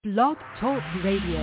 Blog Talk Radio.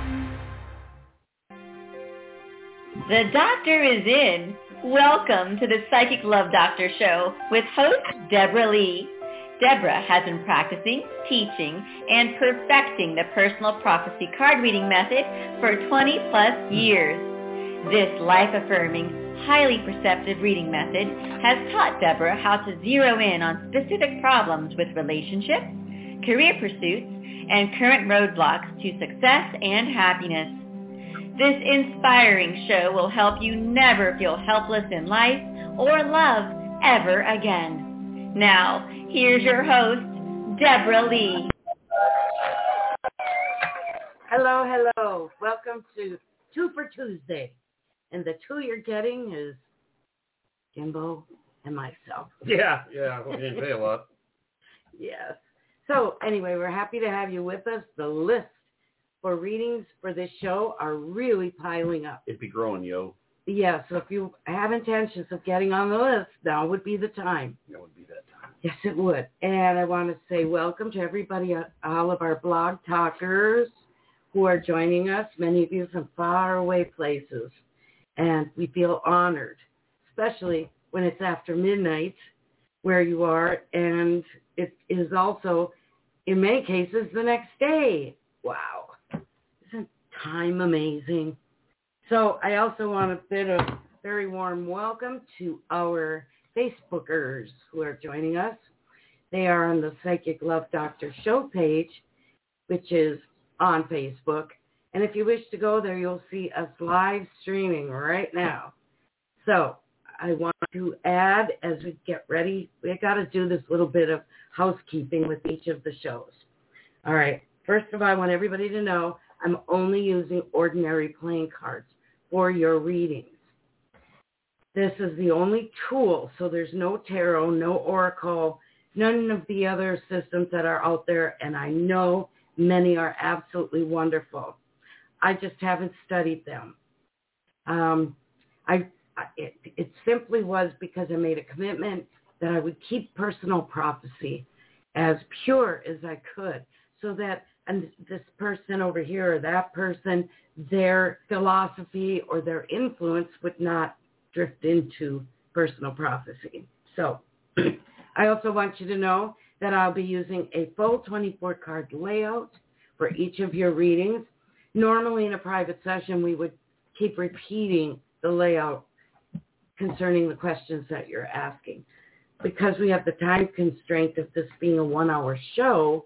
The doctor is in. Welcome to the Psychic Love Doctor Show with host Deborah Lee. Deborah has been practicing, teaching, and perfecting the personal prophecy card reading method for 20 plus years. This life-affirming, highly perceptive reading method has taught Deborah how to zero in on specific problems with relationships, career pursuits, and current roadblocks to success and happiness. This inspiring show will help you never feel helpless in life or love ever again. Now, here's your host, Deborah Lee. Hello. Welcome to Two for Tuesday. And the two you're getting is Jimbo and myself. Yeah, we didn't say a lot. Yes. So anyway, we're happy to have you with us. The list for readings for this show are really piling up. It'd be growing, yo. Yeah, so if you have intentions of getting on the list, now would be the time. It would be that time. Yes, it would. And I want to say welcome to everybody, all of our blog talkers who are joining us, many of you from far away places. And we feel honored, especially when it's after midnight where you are, and it is also, in many cases, the next day. Wow. Isn't time amazing? So I also want to bid a very warm welcome to our Facebookers who are joining us. They are on the Psychic Love Doctor show page, which is on Facebook. And if you wish to go there, you'll see us live streaming right now. So I want to add, as we get ready, we got to do this little bit of housekeeping with each of the shows. All right. First of all, I want everybody to know I'm only using ordinary playing cards for your readings. This is the only tool, so there's no tarot, no oracle, none of the other systems that are out there, and I know many are absolutely wonderful. I just haven't studied them. It simply was because I made a commitment that I would keep personal prophecy as pure as I could, so that and this person over here or that person, their philosophy or their influence would not drift into personal prophecy. So I also want you to know that I'll be using a full 24-card layout for each of your readings. Normally in a private session, we would keep repeating the layout concerning the questions that you're asking. Because we have the time constraint of this being a 1-hour show,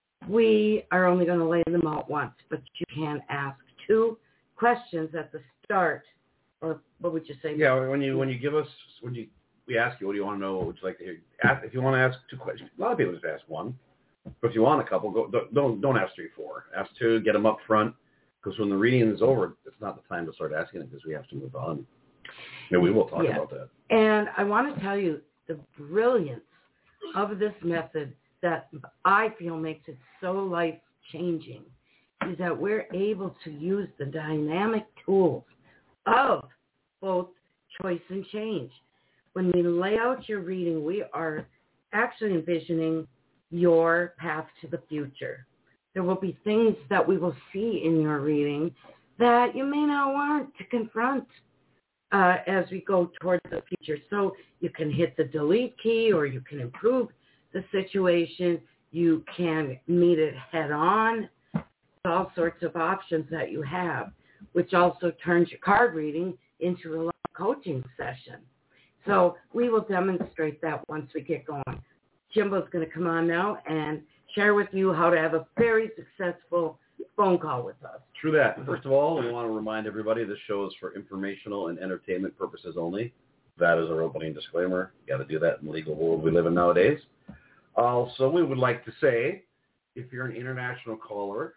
we are only going to lay them out once, but you can ask 2 questions at the start, or what would you say? Yeah, when you give us, we ask you, what do you want to know, what would you like to hear? If you want to ask 2 questions, a lot of people just ask 1. But if you want a couple, don't ask 3, 4. Ask 2, get them up front, because when the reading is over, it's not the time to start asking it because we have to move on. And we will talk about that. And I want to tell you the brilliance of this method that I feel makes it so life-changing is that we're able to use the dynamic tools of both choice and change. When we lay out your reading, we are actually envisioning your path to the future. There will be things that we will see in your reading that you may not want to confront as we go towards the future. So you can hit the delete key, or you can improve the situation. You can meet it head on. All sorts of options that you have, which also turns your card reading into a live coaching session. So we will demonstrate that once we get going. Jimbo's going to come on now and share with you how to have a very successful phone call with us. True that. First of all, we want to remind everybody this show is for informational and entertainment purposes only. That is our opening disclaimer. You got to do that in the legal world we live in nowadays. Also, we would like to say, if you're an international caller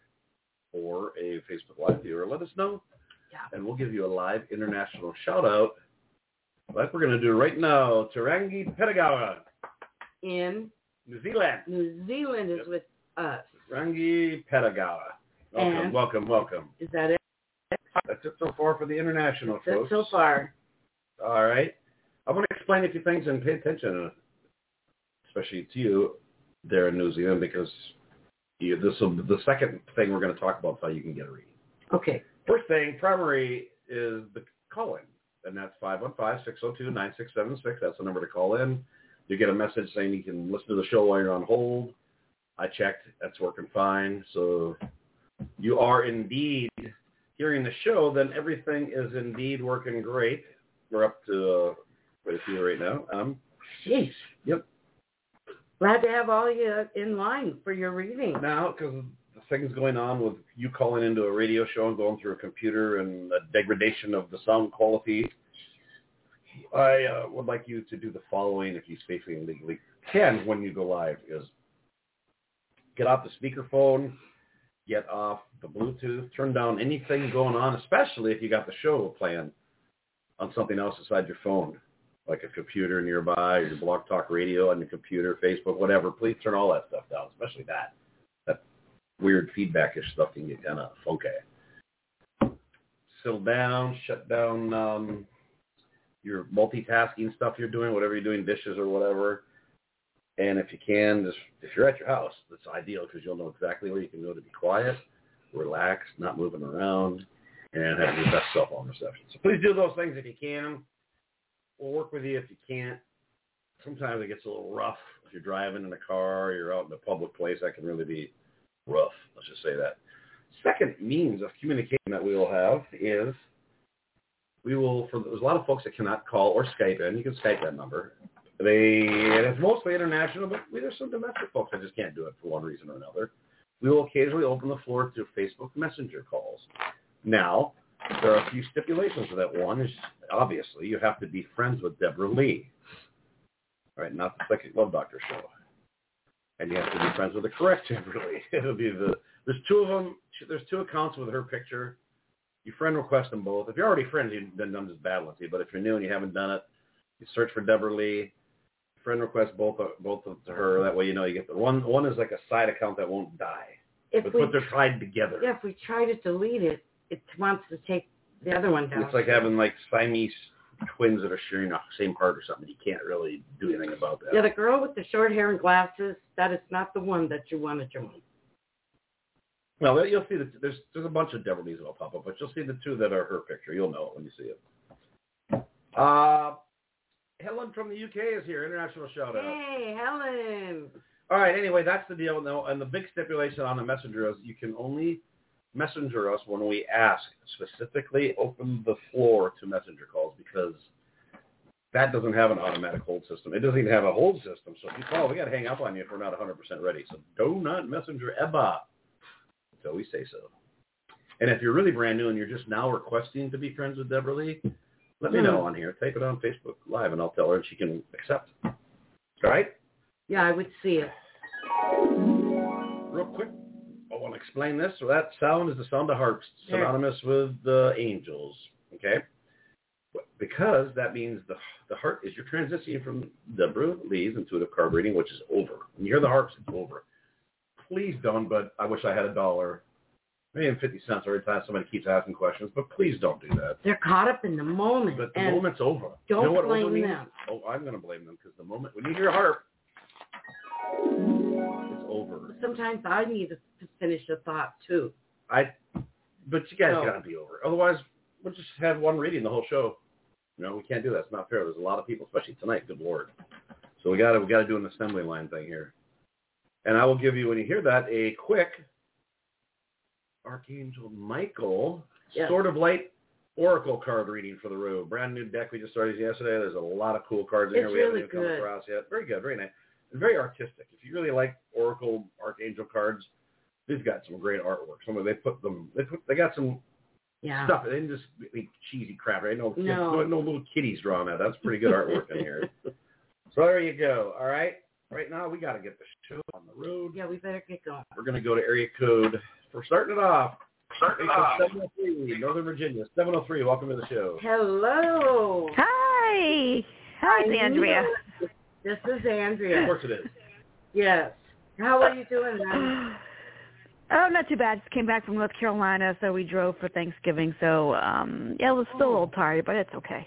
or a Facebook Live viewer, let us know. Yeah. And we'll give you a live international shout-out like we're going to do right now. Tarangi Pedagawa. In New Zealand. New Zealand is with us. Tarangi Pedagawa. Welcome. Is that it? That's it so far for the international That's folks. it so far. All right. I'm going to explain a few things and pay attention, especially to you there in New Zealand, because The second thing we're going to talk about is how you can get a reading. Okay. First thing, primary is the call-in, and that's 515-602-9676. That's the number to call in. You get a message saying you can listen to the show while you're on hold. I checked. That's working fine. So you are indeed hearing the show, then everything is indeed working great. We're up to quite a few right now. Jeez. Yep. Glad to have all you in line for your reading. Now, because the things going on with you calling into a radio show and going through a computer and the degradation of the sound quality, I would like you to do the following if you safely and legally can when you go live, is get off the speakerphone, get off the Bluetooth, turn down anything going on, especially if you got the show playing on something else beside your phone, like a computer nearby, or your Blog Talk Radio on your computer, Facebook, whatever. Please turn all that stuff down, especially that weird feedback-ish stuff can get kind of funky. Settle down, shut down your multitasking stuff you're doing, whatever you're doing, dishes or whatever. And if you can, just if you're at your house, that's ideal because you'll know exactly where you can go to be quiet, relax, not moving around, and have your best cell phone reception. So please do those things if you can. We'll work with you if you can't. Sometimes it gets a little rough if you're driving in a car, you're out in a public place. That can really be rough. Let's just say that. Second means of communication that we will have is there's a lot of folks that cannot call or Skype in. You can Skype that number. And it's mostly international, but there's some domestic folks that just can't do it for one reason or another. We will occasionally open the floor to Facebook Messenger calls. Now, there are a few stipulations to that. One is, obviously, you have to be friends with Deborah Lee. All right, not the Psychic Love Doctor show. And you have to be friends with the correct Deborah Lee. It'll be there's two of them. There's two accounts with her picture. You friend request them both. If you're already friends, then I'm just battling with you. But if you're new and you haven't done it, you search for Deborah Lee. Friend request both to her. That way you know you get the one. One is like a side account that won't die. But they're tied together. Yeah, if we try to delete it, it wants to take the other one down. It's like having like Siamese twins that are sharing the same heart or something. You can't really do anything about that. Yeah, the girl with the short hair and glasses, that is not the one that you want to join. Well, you'll see that there's a bunch of Deborah Lees that will pop up, but you'll see the two that are her picture. You'll know it when you see it. Helen from the UK is here. International shout out. Hey, Helen. All right. Anyway, that's the deal. Now, and the big stipulation on the messenger is you can only messenger us when we ask, specifically open the floor to messenger calls, because that doesn't have an automatic hold system. It doesn't even have a hold system. So if you call, we got to hang up on you if we're not 100% ready. So do not messenger EBA until we say so. And if you're really brand new and you're just now requesting to be friends with Deborah Lee, let me know on here. Type it on Facebook Live, and I'll tell her, and she can accept. All right? Yeah, I would see it. Real quick, I want to explain this. So that sound is the sound of harps, synonymous with the angels, okay? Because that means the heart is you're transitioning from Deborah Lee's intuitive card reading, which is over. When you hear the harps, it's over. Please don't, but I wish I had $1. Maybe 50 cents every time somebody keeps asking questions, but please don't do that. They're caught up in the moment. But the moment's over. Don't you know what blame over means? them. Oh, I'm going to blame them, because the moment, when you hear harp, it's over. Sometimes I need to finish a thought, too. But you guys got to be over. Otherwise, we'll just have one reading the whole show. No, we can't do that. It's not fair. There's a lot of people, especially tonight. Good Lord. So we got to do an assembly line thing here. And I will give you, when you hear that, a quick Archangel Michael Sword of Light Oracle card reading for the room. Brand new deck we just started yesterday. There's a lot of cool cards in here we haven't even come across yet. Very good, very nice. And very artistic. If you really like Oracle Archangel cards, they've got some great artwork. They got some stuff. They didn't just make cheesy crap, right? No little kitties drawing that. That's pretty good artwork in here. So there you go. All right. Right now, we got to get the show on the road. Yeah, we better get going. We're going to go to area code. We're starting it off. 703, Northern Virginia. 703, welcome to the show. Hello. Hi. Hi, it's Andrea. This is Andrea. Of course it is. Yes. How are you doing, man? Oh, not too bad. Just came back from North Carolina, so we drove for Thanksgiving. So, it was still a little tired, but it's okay.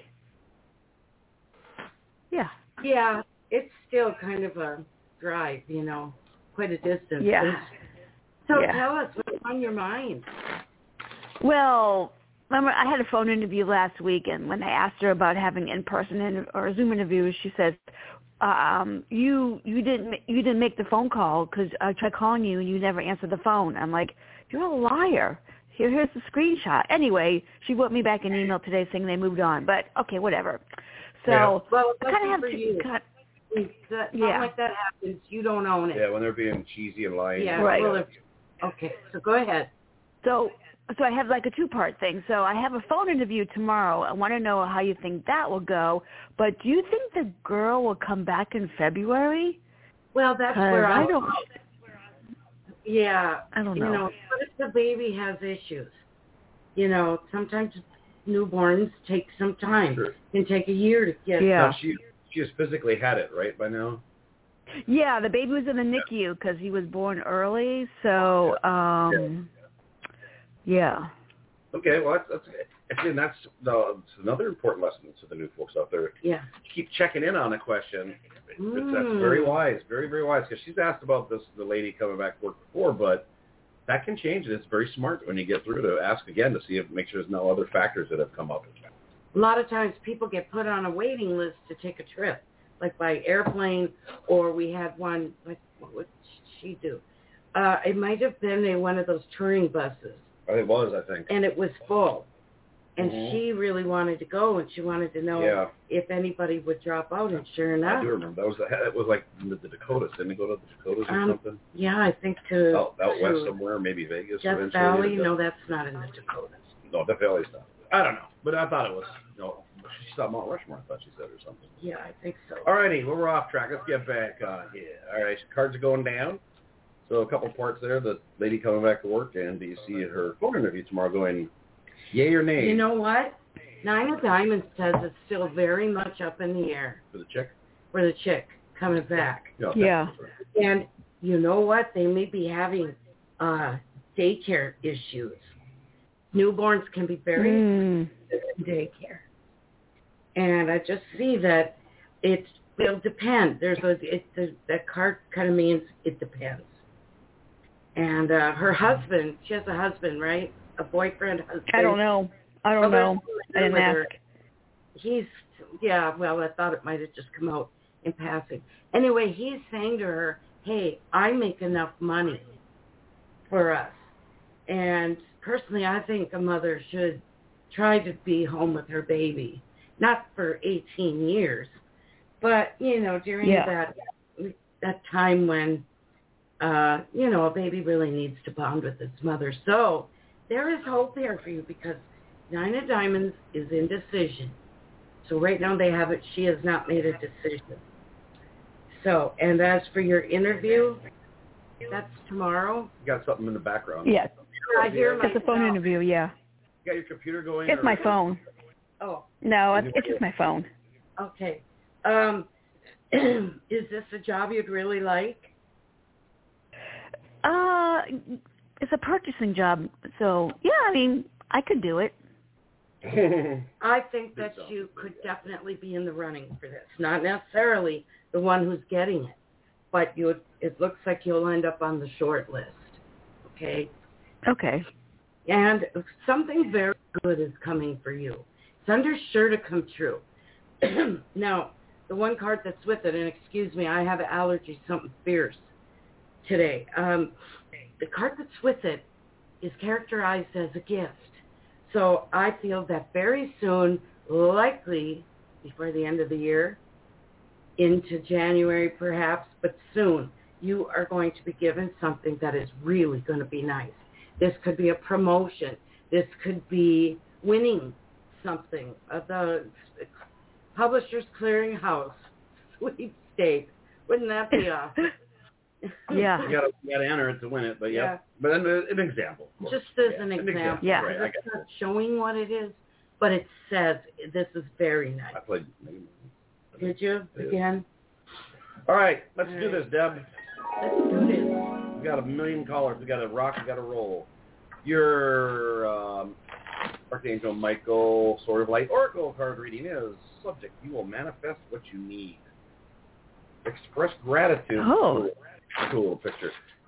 Yeah. Yeah, it's still kind of a drive, quite a distance. Yeah. So Yeah. tell us what's on your mind. Well, remember I had a phone interview last week, and when I asked her about having in-person or Zoom interviews, she said, "You didn't make the phone call because I tried calling you and you never answered the phone." I'm like, "You're a liar. Here's the screenshot." Anyway, she wrote me back an email today saying they moved on, but okay, whatever. So well, I kind of have for you. Something like that happens, you don't own it. Yeah, when they're being cheesy and lying. Yeah, right. Well, okay, so go ahead. So I have like a two-part thing. So I have a phone interview tomorrow. I want to know how you think that will go. But do you think the girl will come back in February? Well, that's where I don't. Yeah, I don't know. You know, what if the baby has issues? You know, sometimes newborns take some time. Sure. It can take a year to get. Yeah. Now, she has physically had it, right, by now? Yeah, the baby was in the NICU because he was born early. So, yeah. Okay, well, that's another important lesson to the new folks out there. Yeah. Keep checking in on a question. That's very wise, very, very wise, because she's asked about the lady coming back to work before, but that can change, and it's very smart when you get through to ask again to make sure there's no other factors that have come up. A lot of times people get put on a waiting list to take a trip, like by airplane, or we had one, what would she do? It might have been one of those touring buses. It was, I think. And it was full. And she really wanted to go, and she wanted to know if anybody would drop out, and sure enough. I do remember. That was like the Dakotas. Didn't they go to the Dakotas or something? Yeah, I think to... Out west somewhere, maybe Vegas. Death Valley? No, that's not in the Dakotas. No, Death Valley's not. I don't know. But I thought it was, she saw Mount Rushmore, I thought she said, or something. Yeah, I think so. All righty, well, we're off track. Let's get back on here. All right, cards are going down. So a couple parts there. The lady coming back to work, and do you see her phone interview tomorrow going, yay or nay? You know what? Nine of Diamonds says it's still very much up in the air. For the chick? For the chick coming back. Yeah. And you know what? They may be having daycare issues. Newborns can be very expensive in daycare. And I just see that it will depend. That card kind of means it depends. And her husband, she has a husband, right? A boyfriend, husband. I don't know. I didn't ask. Well, I thought it might have just come out in passing. Anyway, he's saying to her, hey, I make enough money for us. And personally, I think a mother should try to be home with her baby. Not for 18 years, but, during that time when, a baby really needs to bond with its mother. So there is hope here for you because Nine of Diamonds is indecision. So right now she has not made a decision. So, and as for your interview, that's tomorrow. You got something in the background. Yes. I hear it's a phone interview, yeah. You got your computer going? It's my phone. Oh. No, it's just my phone. Okay. Is this a job you'd really like? It's a purchasing job, so I could do it. I think that you could definitely be in the running for this. Not necessarily the one who's getting it, but it looks like you'll end up on the short list. Okay? Okay. And something very good is coming for you. It's sure to come true. Now, the one card that's with it, and excuse me, I have allergies, something fierce today. The card that's with it is characterized as a gift. So I feel that very soon, likely before the end of the year, into January perhaps, but soon, you are going to be given something that is really going to be nice. This could be a promotion. This could be winning something. The Publishers Clearinghouse sweepstakes. Wouldn't that be awesome? Yeah. You gotta enter it to win it, but yeah. But then an example. Just as an example. Yeah. Right, it's not showing what it is, but it says this is very nice. I played. Did you? Again? All right, let's do this, Deb. Let's do this. We got a million callers. We got to rock. We got to roll. Your Archangel Michael Sword of Light Oracle card reading is subject. You will manifest what you need. Express gratitude. Oh. Cool little picture.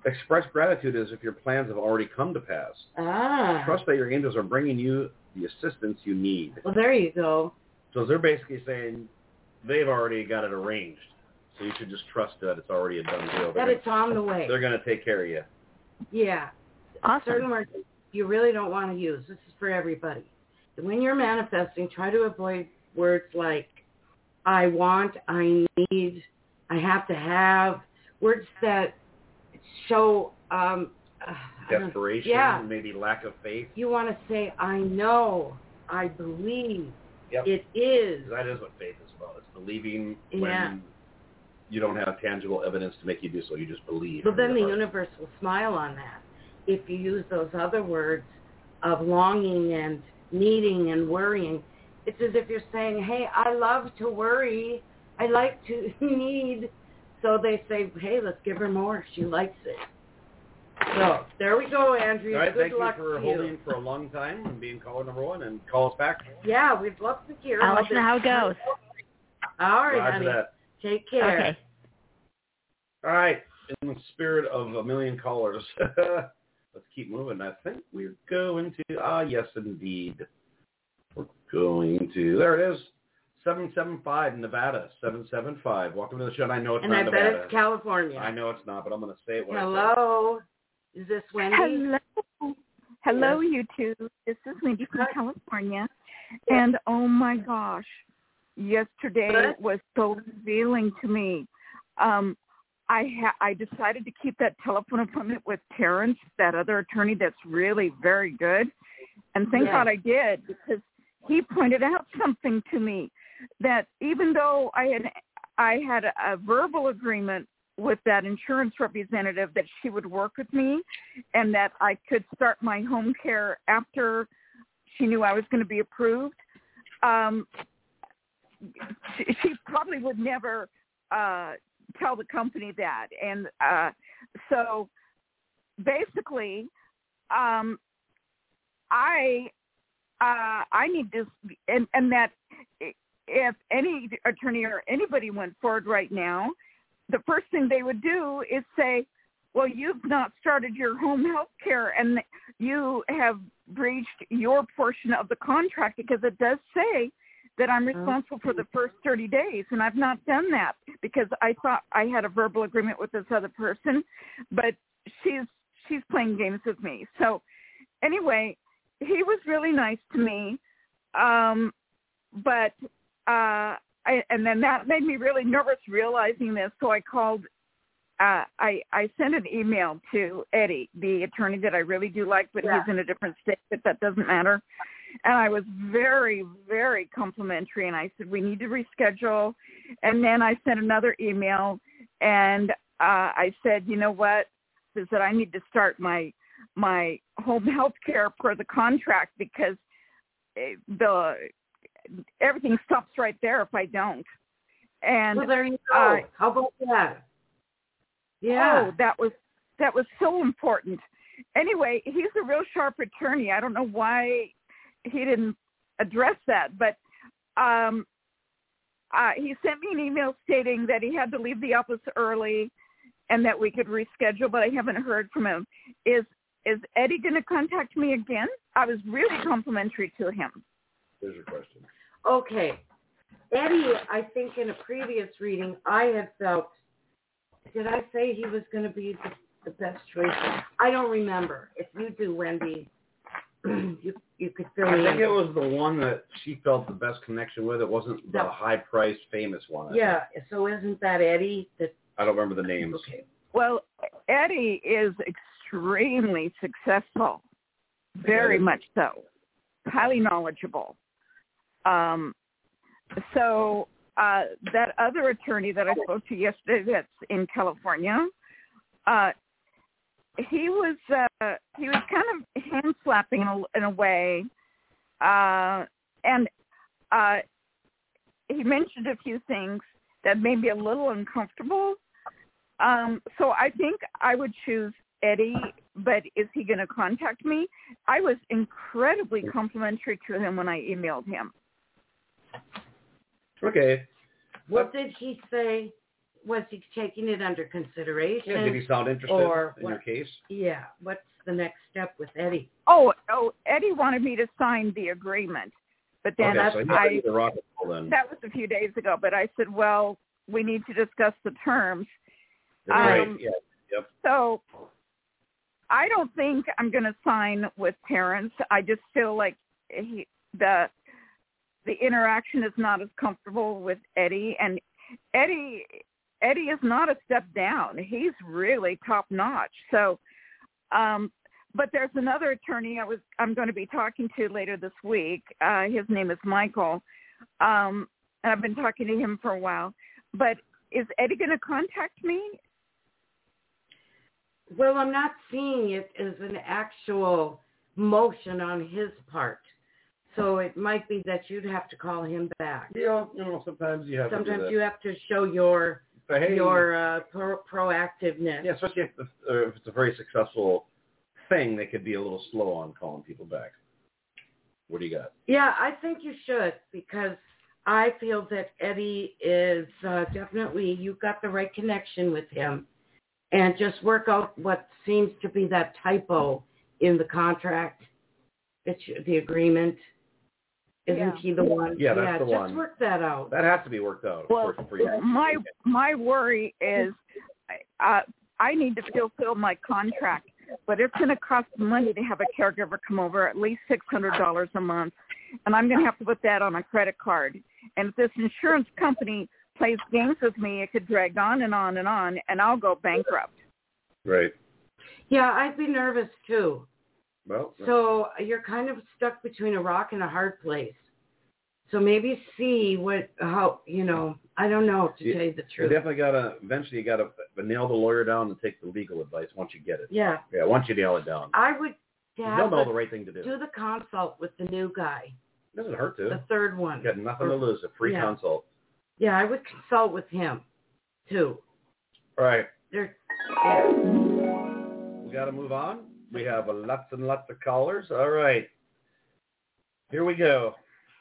Express gratitude is if your plans have already come to pass. Trust that your angels are bringing you the assistance you need. Well, there you go. So they're basically saying they've already got it arranged. So you should just trust that it's already a done deal. That it's on the way. They're going to take care of you. Yeah. Awesome. Certain words you really don't want to use. This is for everybody. When you're manifesting, try to avoid words like I want, I need, I have to have. Words that show desperation, maybe lack of faith. You want to say, I know, I believe, it is. That is what faith is about. It's believing when you don't have tangible evidence to make you do so. You just believe. But then the universe will smile on that. If you use those other words of longing and needing and worrying, it's as if you're saying, hey, I love to worry. I like to need. So they say, hey, let's give her more. She likes it. So there we go, Andrea. All right, Good thank luck you for holding for a long time and being caller number one, and call us back. Yeah, we'd love to hear. I'll let you know how it goes. All right, Roger honey. that. Take care. Okay. All right. In the spirit of a million callers, let's keep moving. I think we're going to, yes, indeed. We're going to, there it is, 775 Nevada, 775. Welcome to the show. I know it's not Nevada. And I bet it's California. I know it's not, but I'm going to say it when Hello. Is this Wendy? Hello, you two. This is Wendy from California. And, oh, my gosh, yesterday was so revealing to me. I decided to keep that telephone appointment with Terrence, that other attorney that's really very good. And thank God I did, because he pointed out something to me, that even though I had a verbal agreement with that insurance representative that she would work with me and that I could start my home care after she knew I was going to be approved, she probably would never tell the company that. And so basically I need to, and that if any attorney or anybody went forward right now, the first thing they would do is say, well, you've not started your home health care and you have breached your portion of the contract, because it does say that I'm responsible for the first 30 days, and I've not done that because I thought I had a verbal agreement with this other person, but she's playing games with me. So anyway, he was really nice to me, but and then that made me really nervous realizing this. So I called. I sent an email to Eddie, the attorney that I really do like, but he's in a different state. But that doesn't matter. And I was very, very complimentary. And I said, we need to reschedule. And then I sent another email, and I said, you know what? I said I need to start my home health care per the contract, because everything stops right there if I don't. And well, there you go. How about that? Yeah. Oh, that was so important. Anyway, he's a real sharp attorney. I don't know why he didn't address that, but he sent me an email stating that he had to leave the office early and that we could reschedule, but I haven't heard from him. Is Eddie going to contact me again? I was really complimentary to him. There's your question. Okay. Eddie, I think in a previous reading, I had felt, did I say he was going to be the best choice? I don't remember. If you do, Wendy, you could fill me in. I think it was the one that she felt the best connection with. It wasn't the high-priced, famous one. Yeah, so isn't that Eddie? I don't remember the names. Okay. Well, Eddie is extremely successful, very much so, highly knowledgeable. So that other attorney that I spoke to yesterday that's in California, he was kind of hand slapping in a way, and he mentioned a few things that made me a little uncomfortable. So I think I would choose Eddie, but is he going to contact me? I was incredibly complimentary to him when I emailed him. Okay. What did he say was he taking it under consideration? Yeah, did he sound interested in your case? Yeah. What's the next step with Eddie? Oh, Eddie wanted me to sign the agreement, but then okay, that was a few days ago. But I said, well, we need to discuss the terms. Right. Yeah. Yep. So I don't think I'm going to sign with Terrence. I just feel like the interaction is not as comfortable with Eddie, and Eddie is not a step down. He's really top notch. So, but there's another attorney I'm going to be talking to later this week. His name is Michael, and I've been talking to him for a while. But is Eddie going to contact me? Well, I'm not seeing it as an actual motion on his part. So it might be that you'd have to call him back. Yeah, sometimes you have to do that. Sometimes you have to show your proactiveness. Yeah, especially if it's a very successful thing, they could be a little slow on calling people back. What do you got? Yeah, I think you should, because I feel that Eddie is definitely, you've got the right connection with him. And just work out what seems to be that typo in the contract, the agreement. Isn't he the one? Yeah, that's the one. Just work that out. That has to be worked out. Well, for you. my worry is I need to fulfill my contract, but it's going to cost money to have a caregiver come over, at least $600 a month, and I'm going to have to put that on a credit card. And if this insurance company plays games with me, it could drag on and on and on, and I'll go bankrupt. Right. Yeah, I'd be nervous too. Well, so you're kind of stuck between a rock and a hard place. So maybe see I don't know, to tell you the truth. You definitely eventually you got to nail the lawyer down and take the legal advice once you get it. Yeah. Yeah, once you nail it down. I would they'll know the right thing to do. Do the consult with the new guy. Doesn't hurt to. The third one. You got nothing to lose, a free consult. Yeah, I would consult with him, too. All right. We got to move on. We have lots and lots of callers. All right. Here we go.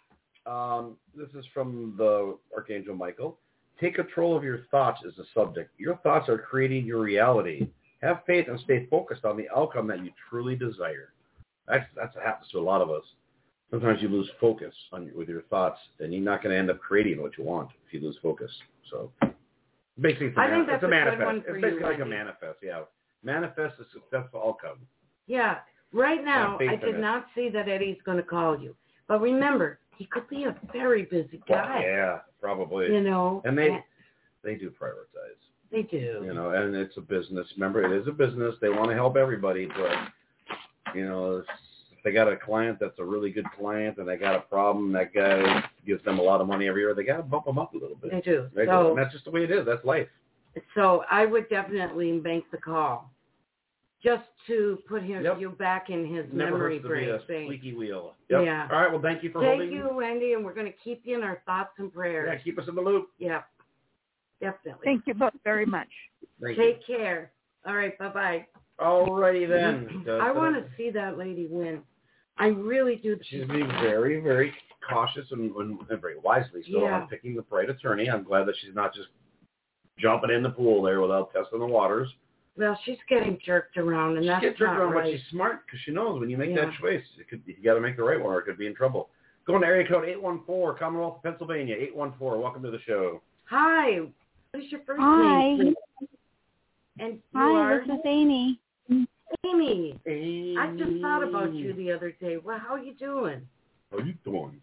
This is from the Archangel Michael. Take control of your thoughts is the subject. Your thoughts are creating your reality. Have faith and stay focused on the outcome that you truly desire. That's what happens to a lot of us. Sometimes you lose focus with your thoughts, and you're not going to end up creating what you want if you lose focus. So basically, it's a manifest. It's basically like a manifest, yeah. Manifest a successful outcome. Yeah. Right now, I did not see that Eddie's going to call you. But remember, he could be a very busy guy. Yeah, probably. And they do prioritize. They do. And it's a business. Remember, it is a business. They want to help everybody, but, if they got a client that's a really good client and they got a problem, that guy gives them a lot of money every year, they got to bump them up a little bit. They do. And that's just the way it is. That's life. So I would definitely make the call just to put you back in his memory brain. Never hurts to be a squeaky wheel. Yep. Yeah. All right. Well, thank you for holding. Thank you, Wendy, and we're going to keep you in our thoughts and prayers. Yeah, keep us in the loop. Yeah, definitely. Thank you both very much. Take care. All right. Bye-bye. All righty then. I want to see that lady win. I really do. She's being very, very cautious and very wisely so on picking the right attorney. I'm glad that she's not just jumping in the pool there without testing the waters. Well, she's getting jerked around, and that's not right. But she's smart because she knows when you make that choice, you got to make the right one or it could be in trouble. Going to area code 814, Commonwealth of Pennsylvania, 814. Welcome to the show. Hi. What is your first name? Please? And this is Amy. Amy. I just thought about you the other day. Well, how are you doing? How are you doing?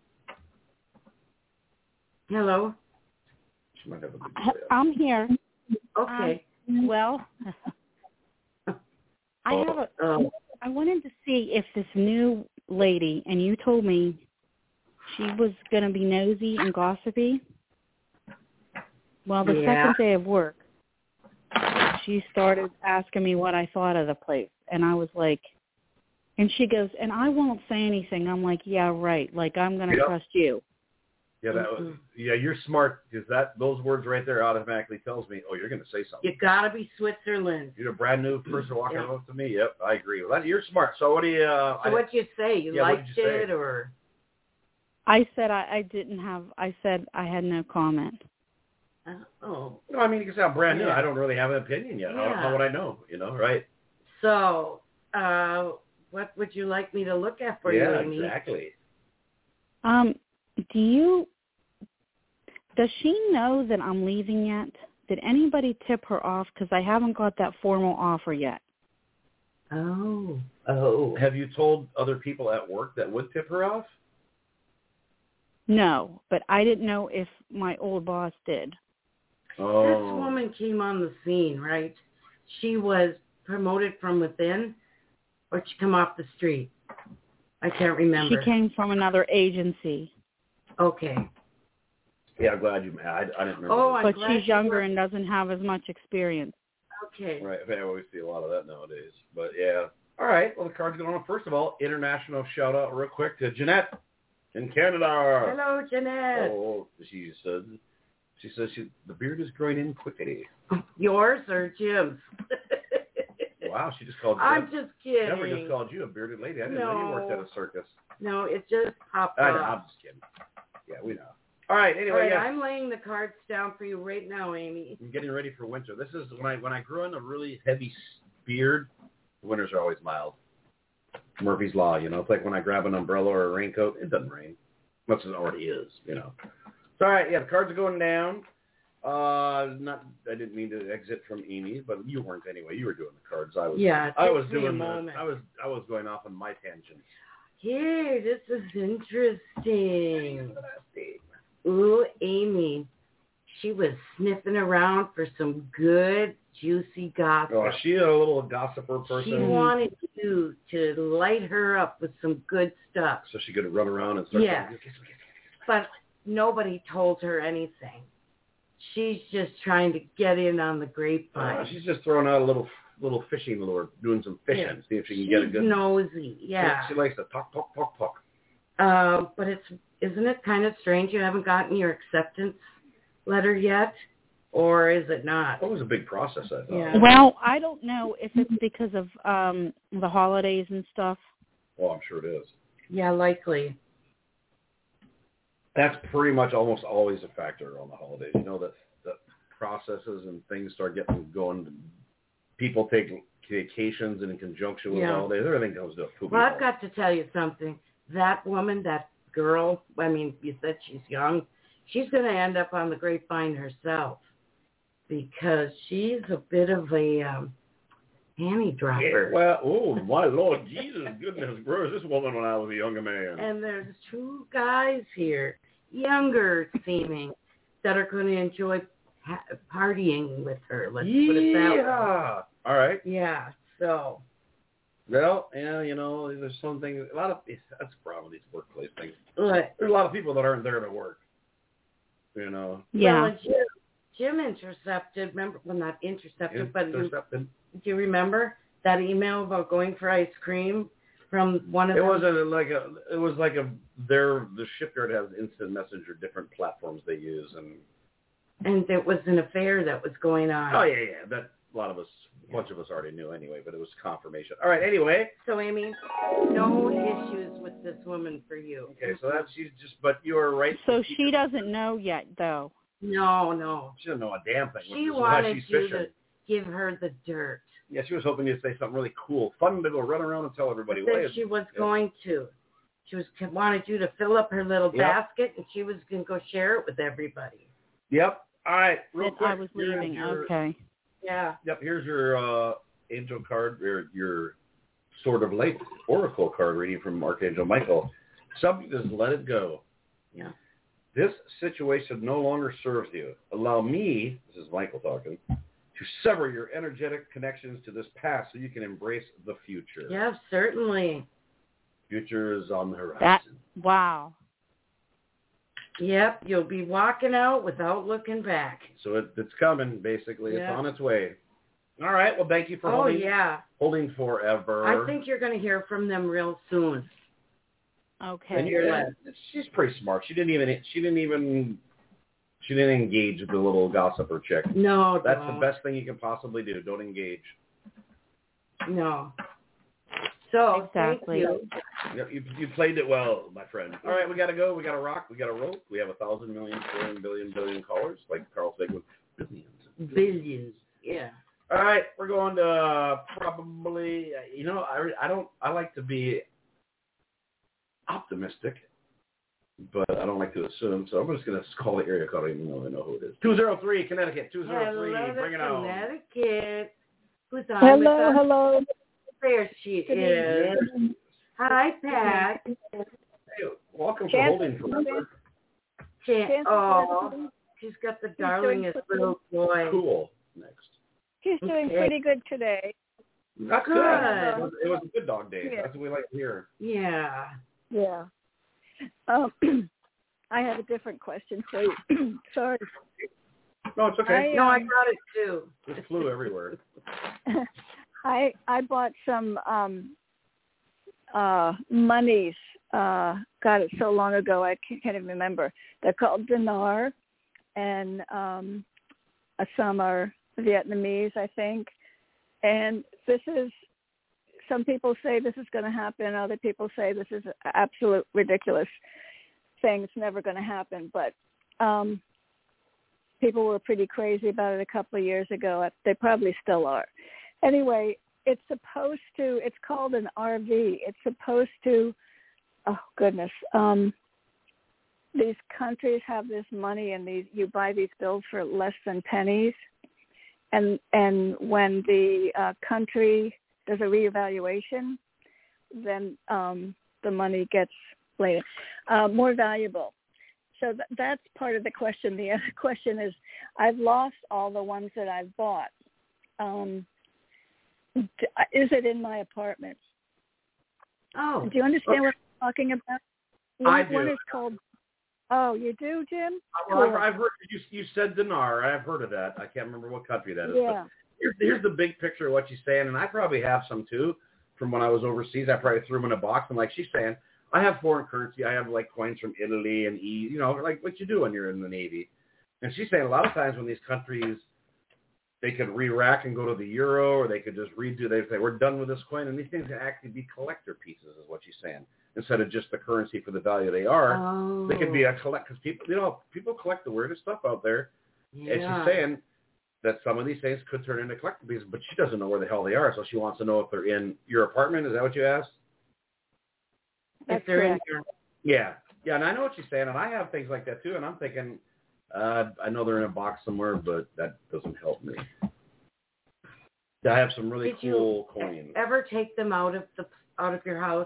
Hello? She might have a good I'm here. Okay. Well, I wanted to see if this new lady, and you told me she was going to be nosy and gossipy. Well, the second day of work, she started asking me what I thought of the place. And I was like, and she goes, and I won't say anything. I'm like, yeah, right. Like, I'm going to trust you. Yeah, you're smart because those words right there automatically tells me, oh, you're going to say something. You got to be Switzerland. You're a brand new person walking up to me. Yep, I agree. Well, you're smart. So what do you? So what'd you say? You liked it or? I said I didn't have. I said I had no comment. Oh. No, I mean, because I'm brand new. Yeah. I don't really have an opinion yet. Yeah. How would I know? Right? So, what would you like me to look at for you, Amy? Yeah, exactly. Does she know that I'm leaving yet? Did anybody tip her off? Because I haven't got that formal offer yet. Oh. Have you told other people at work that would tip her off? No, but I didn't know if my old boss did. Oh. This woman came on the scene, right? She was promoted from within, or did she come off the street? I can't remember. She came from another agency. Okay. Yeah, I'm glad you. I didn't remember. Oh, I'm but glad she's younger and doesn't have as much experience. Okay. Right. I always see a lot of that nowadays. But yeah. All right. Well, the card's going on. First of all, international shout out real quick to Jeanette in Canada. Hello, Jeanette. Oh, she says the beard is growing in quickly. Yours or Jim's? Wow, she just called you. I'm just kidding. Never just called you a bearded lady. I didn't know you worked at a circus. No, it just popped I know, up. I'm just kidding. Yeah, we know. All right, anyway, All right, yes. I'm laying the cards down for you right now, Amy. I'm getting ready for winter. This is when I grew in a really heavy beard, winters are always mild. Murphy's Law, it's like when I grab an umbrella or a raincoat, it doesn't rain. Much as it already is, So, all right, yeah, the cards are going down. I didn't mean to exit from Amy, but you weren't anyway. You were doing the cards. I was going off on my tangent. Here, this is interesting. Ooh, Amy. She was sniffing around for some good, juicy gossip. Oh, is she a little gossiper person? She wanted you to light her up with some good stuff. So she could run around and start saying, but nobody told her anything. She's just trying to get in on the grapevine. She's just throwing out a little fishing lure, doing some fishing, see if she can get a good... She's nosy, yeah. She likes to talk. But isn't it kind of strange you haven't gotten your acceptance letter yet? Or is it not? That was a big process, I thought. Yeah. Well, I don't know if it's because of the holidays and stuff. Well, I'm sure it is. Yeah, likely. That's pretty much almost always a factor on the holidays. That the processes and things start getting going. People take vacations and in conjunction with holidays. Everything goes to a poopy. Well, I've got to tell you something. That woman, that girl, I mean, you said she's young. She's going to end up on the grapevine herself because she's a bit of a panty dropper. Yeah, well, oh, my Lord, Jesus, goodness, where was this woman when I was a younger man? And there's two guys here, younger seeming, that are going to enjoy partying with her. Let's put it that way. Yeah. All right. Yeah. So. Well, yeah, there's something. That's the problem with these workplace things. What? There's a lot of people that aren't there to work. Yeah. Well, Jim intercepted. Remember? Well, not intercepted, but do you remember that email about going for ice cream from one of them? It was like the shipyard has instant messenger, different platforms they use, and there was an affair that was going on. Oh yeah, that a bunch of us already knew anyway, but it was confirmation. All right, anyway. So Amy, no issues with this woman for you. Okay, so but you are right. So she doesn't know yet, though. No. She doesn't know a damn thing. She wanted you to give her the dirt. Yeah, she was hoping you'd say something really cool, fun to go run around and tell everybody. She was going to. She wanted you to fill up her little basket, and she was going to go share it with everybody. Yep. All right, real quick. I was leaving. Okay. Yeah. Yep. Here's your angel card, or your Sword of Light Oracle card reading from Archangel Michael. Subject is let it go. Yeah. This situation no longer serves you. Allow me, this is Michael talking, to sever your energetic connections to this past so you can embrace the future. Yeah, certainly. Future is on the horizon. Wow. Yep, you'll be walking out without looking back. So it's coming, basically. It's on its way. All right. Well, thank you for holding forever. I think you're going to hear from them real soon. Okay. She's pretty smart. She didn't engage with the little gossiper chick. No, that's the best thing you can possibly do. Don't engage. No. So Exactly. thank you. Yep, you played it well, my friend. All right, we got to go. We got to rock. We got to roll. We have 1,000 million, billion callers, like Carl Sagan. Billions. Yeah. All right, we're going to probably, I like to be optimistic, but I don't like to assume, so I'm just going to call the area code even though I know who it is. 203, Connecticut, 203, Hello, bring it on. Connecticut. Who's on Hello, with us? hello. There she is. Hi, Pat. Hey, welcome to Holding Forever. Oh, she's got the darlingest little boy. Cool. Next. He's doing pretty good today. That's Good. good. It was a good dog day. Yeah. That's what we like to hear. Yeah. Yeah. I have a different question for you. Sorry. No, it's okay. No, I got it too. It flew everywhere. I bought some monies. Got it so long ago I can't even remember. They're called dinar, and some are Vietnamese, I think. And this is, some people say this is going to happen. Other people say this is absolute ridiculous thing. It's never going to happen. But people were pretty crazy about it a couple of years ago. They probably still are. Anyway, it's called an RV. It's supposed to, oh goodness, these countries have this money and you buy these bills for less than pennies. And when the country does a reevaluation, then the money gets later more valuable. So that's part of the question. The other question is, I've lost all the ones that I've bought. Is it in my apartment? Oh. Do you understand what I'm talking about? I do. One is called. Oh, you do, Jim? Well, Cool. I've heard you said dinar. I've heard of that. I can't remember what country that is. Yeah. But here's the big picture of what she's saying, and I probably have some too from when I was overseas. I probably threw them in a box, and like she's saying, I have foreign currency. I have like coins from Italy and like what you do when you're in the Navy. And she's saying a lot of times when these countries, they could re-rack and go to the euro, or they could just redo. They say we're done with this coin, and these things can actually be collector pieces, is what she's saying. Instead of just the currency for the value they are, they could be a collect. Because people collect the weirdest stuff out there. Yeah. And she's saying that some of these things could turn into collector pieces, but she doesn't know where the hell they are, so she wants to know if they're in your apartment. Is that what you asked? That's if they're correct. in your Yeah, and I know what she's saying, and I have things like that too, and I'm thinking, I know they're in a box somewhere, but that doesn't help me. I have some really cool coins. Ever take them out of your house?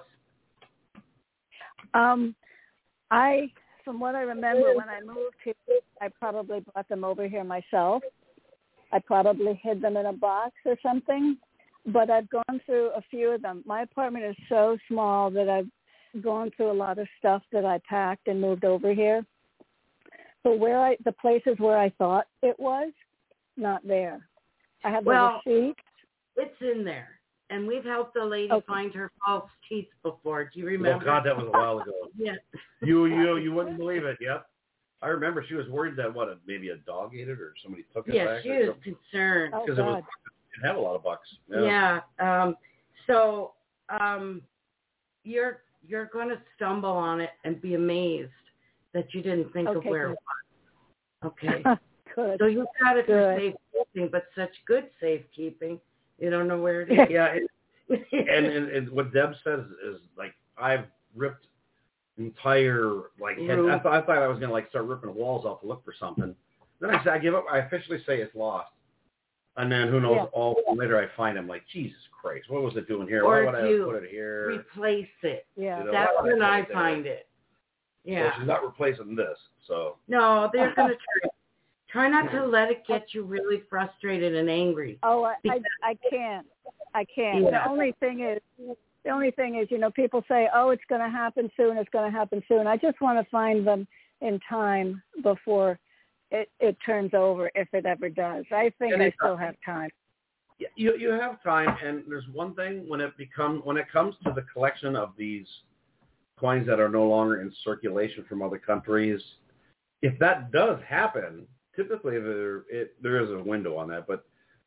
From what I remember, when I moved here, I probably brought them over here myself. I probably hid them in a box or something, but I've gone through a few of them. My apartment is so small that I've gone through a lot of stuff that I packed and moved over here. But the places where I thought it was, not there. I have the receipt. It's in there. And we've helped a lady find her false teeth before. Do you remember? Oh, God, that was a while ago. Yeah. You wouldn't believe it. Yep. I remember she was worried that, maybe a dog ate it or somebody took it back. Yeah, she was concerned. Because it had a lot of bucks. Yeah. So you're going to stumble on it and be amazed that you didn't think of where it was. Okay. Good. So you've got it for safekeeping, but such good safekeeping. You don't know where it is. Yeah, and what Deb says is like I've ripped entire I thought I was gonna start ripping walls off to look for something. Then I say I give up. I officially say it's lost, and then who knows? All later I find I'm like, Jesus Christ, what was it doing here? Why would I have put it here? Replace it. Yeah, that's when I find it. Yeah, well, she's not replacing this, so no, they're gonna try not to let it get you really frustrated and angry. Oh, I can't. Yeah. The only thing is, people say, oh, it's going to happen soon. It's going to happen soon. I just want to find them in time before it turns over, if it ever does. I think I still have time. You have time, and there's one thing when it comes to the collection of these coins that are no longer in circulation from other countries. If that does happen, typically there is a window on that, but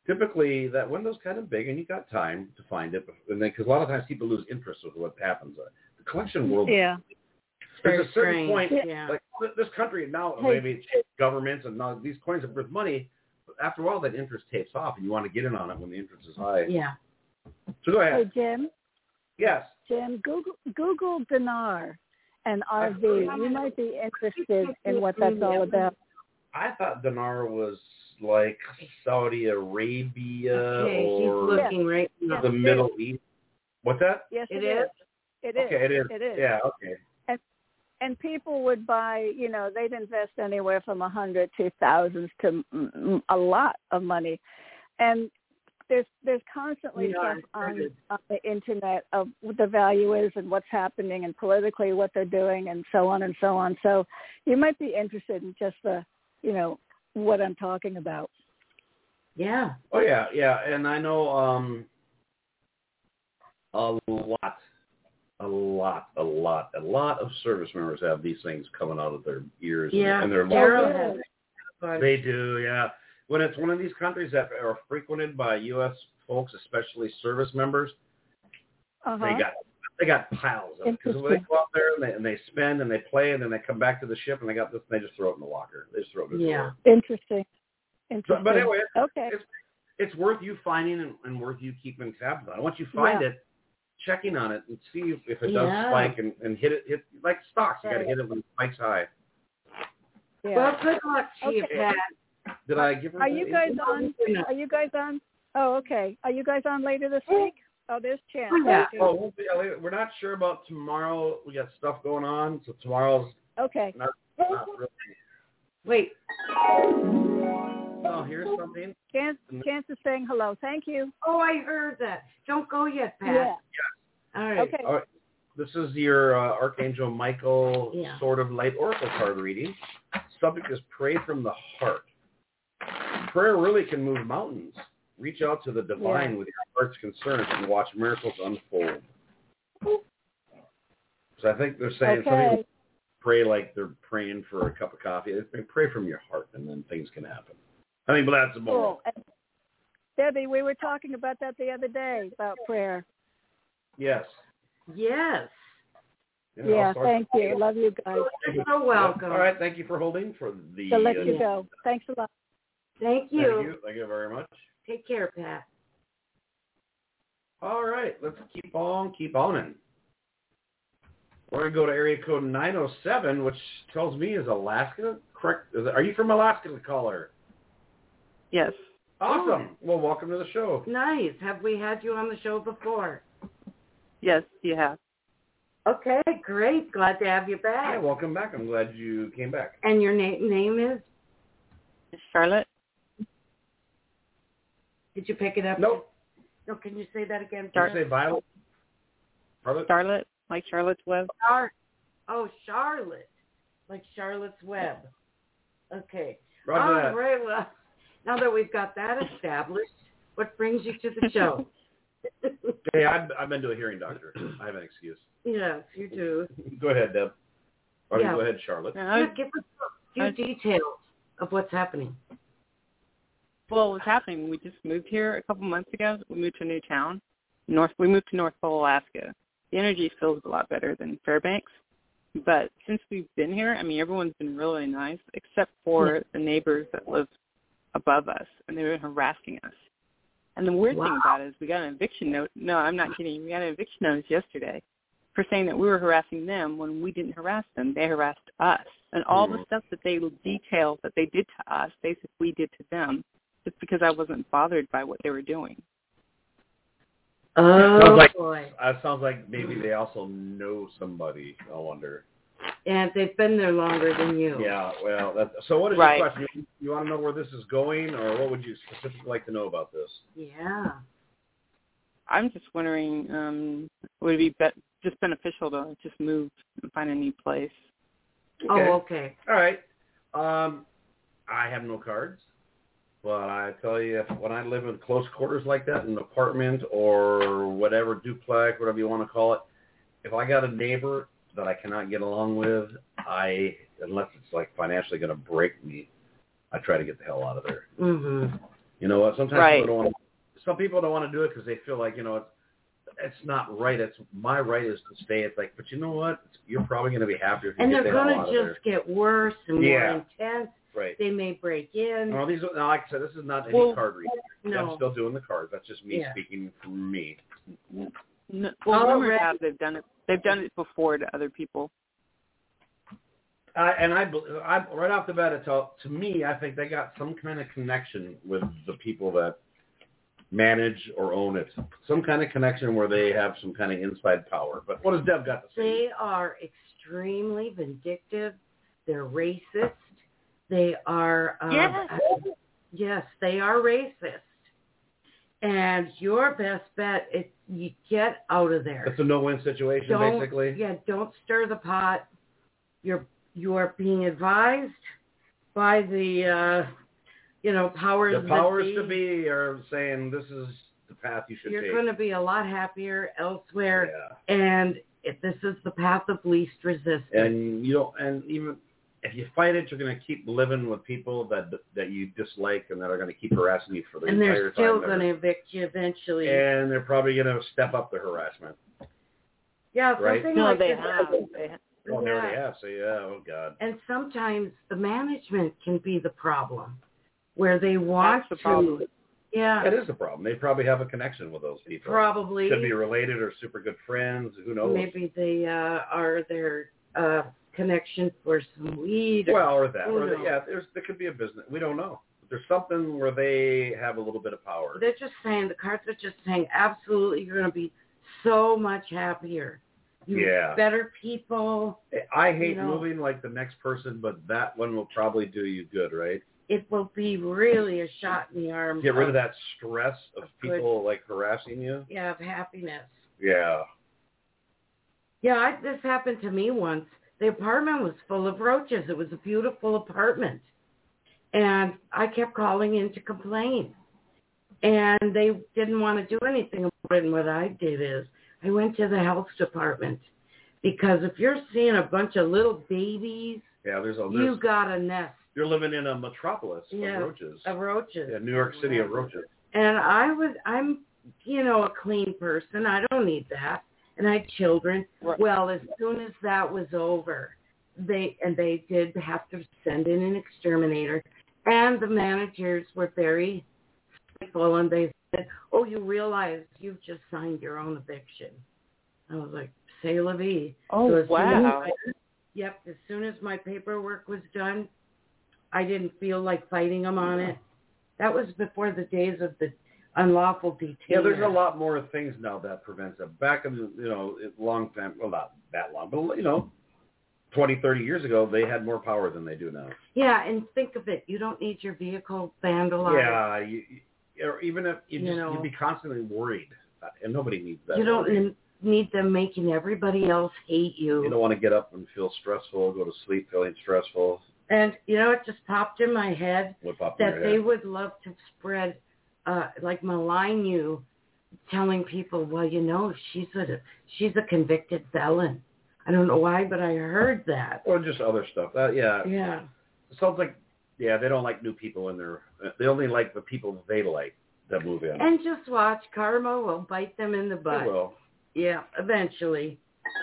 typically that window's kind of big, and you got time to find it. And then, because a lot of times people lose interest with what happens. The collection world. Yeah. There's a certain strange. point, Yeah. like this country now, maybe governments and now these coins are worth money. But after a while, that interest tapes off, and you want to get in on it when the interest is high. Yeah. So go Hey, ahead. Jim. Yes. Jim, Google dinar and RV. You might be interested in what that's all about. I thought dinar was like Saudi Arabia Okay, or she's looking right now. the Middle East. What's that? Yes, It is? It is. Okay, it is. It is. Yeah, okay. And people would buy, they'd invest anywhere from 100 to thousands to a lot of money. And there's constantly stuff on the internet of what the value is and what's happening and politically what they're doing and so on and so on. So you might be interested in just what I'm talking about. Yeah. Oh, yeah. And I know a lot of service members have these things coming out of their ears and their lungs. They do, yeah. When it's one of these countries that are frequented by U.S. folks, especially service members, they got piles of it. Because when they go out there and they spend and they play and then they come back to the ship and they got this, and they just throw it in the locker. They just throw it in the drawer. Interesting. But anyway, okay. It's worth you finding and worth you keeping tabs on. Once you find it, checking on it and see if it does spike and hit like stocks. You got to hit it when it spikes high. Yeah. Well, good luck to you, Pat. Did I give her? Are you guys on? Oh, okay. Are you guys on later this week? Oh, there's chance. Yeah. Oh, we'll be later. We're not sure about tomorrow. We got stuff going on, so tomorrow's not really. Wait. Oh, here's something. Chance is saying hello. Thank you. Oh, I heard that. Don't go yet, Pat. Yeah. All right. Okay. All right. This is your Archangel Michael sort of light oracle card reading. Subject is pray from the heart. Prayer really can move mountains. Reach out to the divine with your heart's concerns and watch miracles unfold. So I think they're saying some people pray like they're praying for a cup of coffee. They pray from your heart, and then things can happen. I mean, but that's the moral. Cool. Debbie, we were talking about that the other day, about prayer. Yes. Yes. Yeah, thank you. Love you guys. You're so welcome. All right, thank you for holding for the... To let you go. Thanks a lot. Thank you. Thank you very much. Take care, Pat. All right, let's keep on in. We're going to go to area code 907, which tells me is Alaska. Correct? Are you from Alaska, the caller? Yes. Awesome. Well, welcome to the show. Nice. Have we had you on the show before? Yes, you have. Okay, great. Glad to have you back. Yeah, welcome back. I'm glad you came back. And your name is? Charlotte. Did you pick it up? Nope. No, can you say that again? Did you say Violet? Charlotte, like Charlotte's Web. Charlotte, like Charlotte's Web. Okay. Roger that. All right, well, now that we've got that established, what brings you to the show? Hey, I've been to a hearing doctor. I have an excuse. Yes, you do. Go ahead, Deb. Or go ahead, Charlotte. Give us a few details of what's happening. Well, what's happening, we just moved here a couple months ago. We moved to a new town. We moved to North Pole, Alaska. The energy feels a lot better than Fairbanks. But since we've been here, I mean, everyone's been really nice, except for the neighbors that live above us, and they've been harassing us. And the weird thing about it is we got an eviction note. No, I'm not kidding. We got an eviction notice yesterday for saying that we were harassing them when we didn't harass them. They harassed us. And all the stuff that they detailed that they did to us, basically we did to them, just because I wasn't bothered by what they were doing. Oh, boy. Sounds like maybe they also know somebody, I wonder. And they've been there longer than you. Yeah, well, so what is your question? You want to know where this is going, or what would you specifically like to know about this? Yeah. I'm just wondering, would it be just beneficial to just move and find a new place? Okay. Oh, okay. All right. I have no cards, but I tell you, when I live in close quarters like that, in an apartment or whatever, duplex, whatever you want to call it, if I got a neighbor that I cannot get along with, unless it's like financially going to break me, I try to get the hell out of there. Mm-hmm. You know what? Sometimes Right. some people don't want to do it because they feel like, it's not right. It's my right is to stay. It's like, but you know what? You're probably going to be happier if you And get they're the hell going out to of just get worse and more intense. Right. They may break in. No, like I said, this is not any card reading. No. I'm still doing the cards. That's just me Yeah. speaking for me. No, well, rumors have they've done it. They've done it before to other people. I right off the bat, to me, I think they got some kind of connection with the people that manage or own it. Some kind of connection where they have some kind of inside power. But what has Deb got to say? They are extremely vindictive. They're racist. They are, yes, they are racist. And your best bet is you get out of there. It's a no-win situation, basically. Yeah, don't stir the pot. You are being advised by the, powers the powers to be are saying this is the path you should take. You're going to be a lot happier elsewhere, and this is the path of least resistance. And even if you fight it, you're going to keep living with people that you dislike and that are going to keep harassing you for the entire time. And they're still going to evict you eventually. And they're probably going to step up the harassment. Yeah, right? something like they this. have. Oh, they already have. So, oh, God. And sometimes the management can be the problem, where they want That's the problem. Yeah. That is the problem. They probably have a connection with those people. Probably. Could be related or super good friends. Who knows? Maybe they are their connection for some weed. Or that. There could be a business. We don't know. There's something where they have a little bit of power. They're just saying, the cards are just saying, absolutely, you're going to be so much happier. Better people. I hate moving like the next person, but that one will probably do you good, right? It will be really a shot in the arm. Get rid of that stress of people like harassing you. Yeah, of happiness. Yeah. Yeah, this happened to me once. The apartment was full of roaches. It was a beautiful apartment. And I kept calling in to complain. And they didn't want to do anything about it. And what I did is I went to the health department. Because if you're seeing a bunch of little babies, you got a nest. You're living in a metropolis of roaches. Of roaches. Yeah, New York City of roaches. And I'm a clean person. I don't need that. And I had children. Right. Well, as soon as that was over, they did have to send in an exterminator. And the managers were very spiteful, and they said, "Oh, you realize you've just signed your own eviction." I was like, "C'est la vie." Oh, so wow. As soon as my paperwork was done, I didn't feel like fighting them on it. That was before the days of the unlawful detainment. Yeah, there's a lot more things now that prevents it. Back in the, long time, well, not that long, but, 20, 30 years ago, they had more power than they do now. Yeah, and think of it. You don't need your vehicle vandalized. Yeah, or even if you'd be constantly worried, and nobody needs that. You don't need them making everybody else hate you. You don't want to get up and feel stressful, go to sleep feeling stressful. And, it just popped in my head that they would love to spread, malign you, telling people, well, she's a convicted felon. I don't know why, but I heard that. Or just other stuff. Yeah. It sounds like, they don't like new people in there. They only like the people they like that move in. And just watch. Karma will bite them in the butt. It will. Yeah, eventually.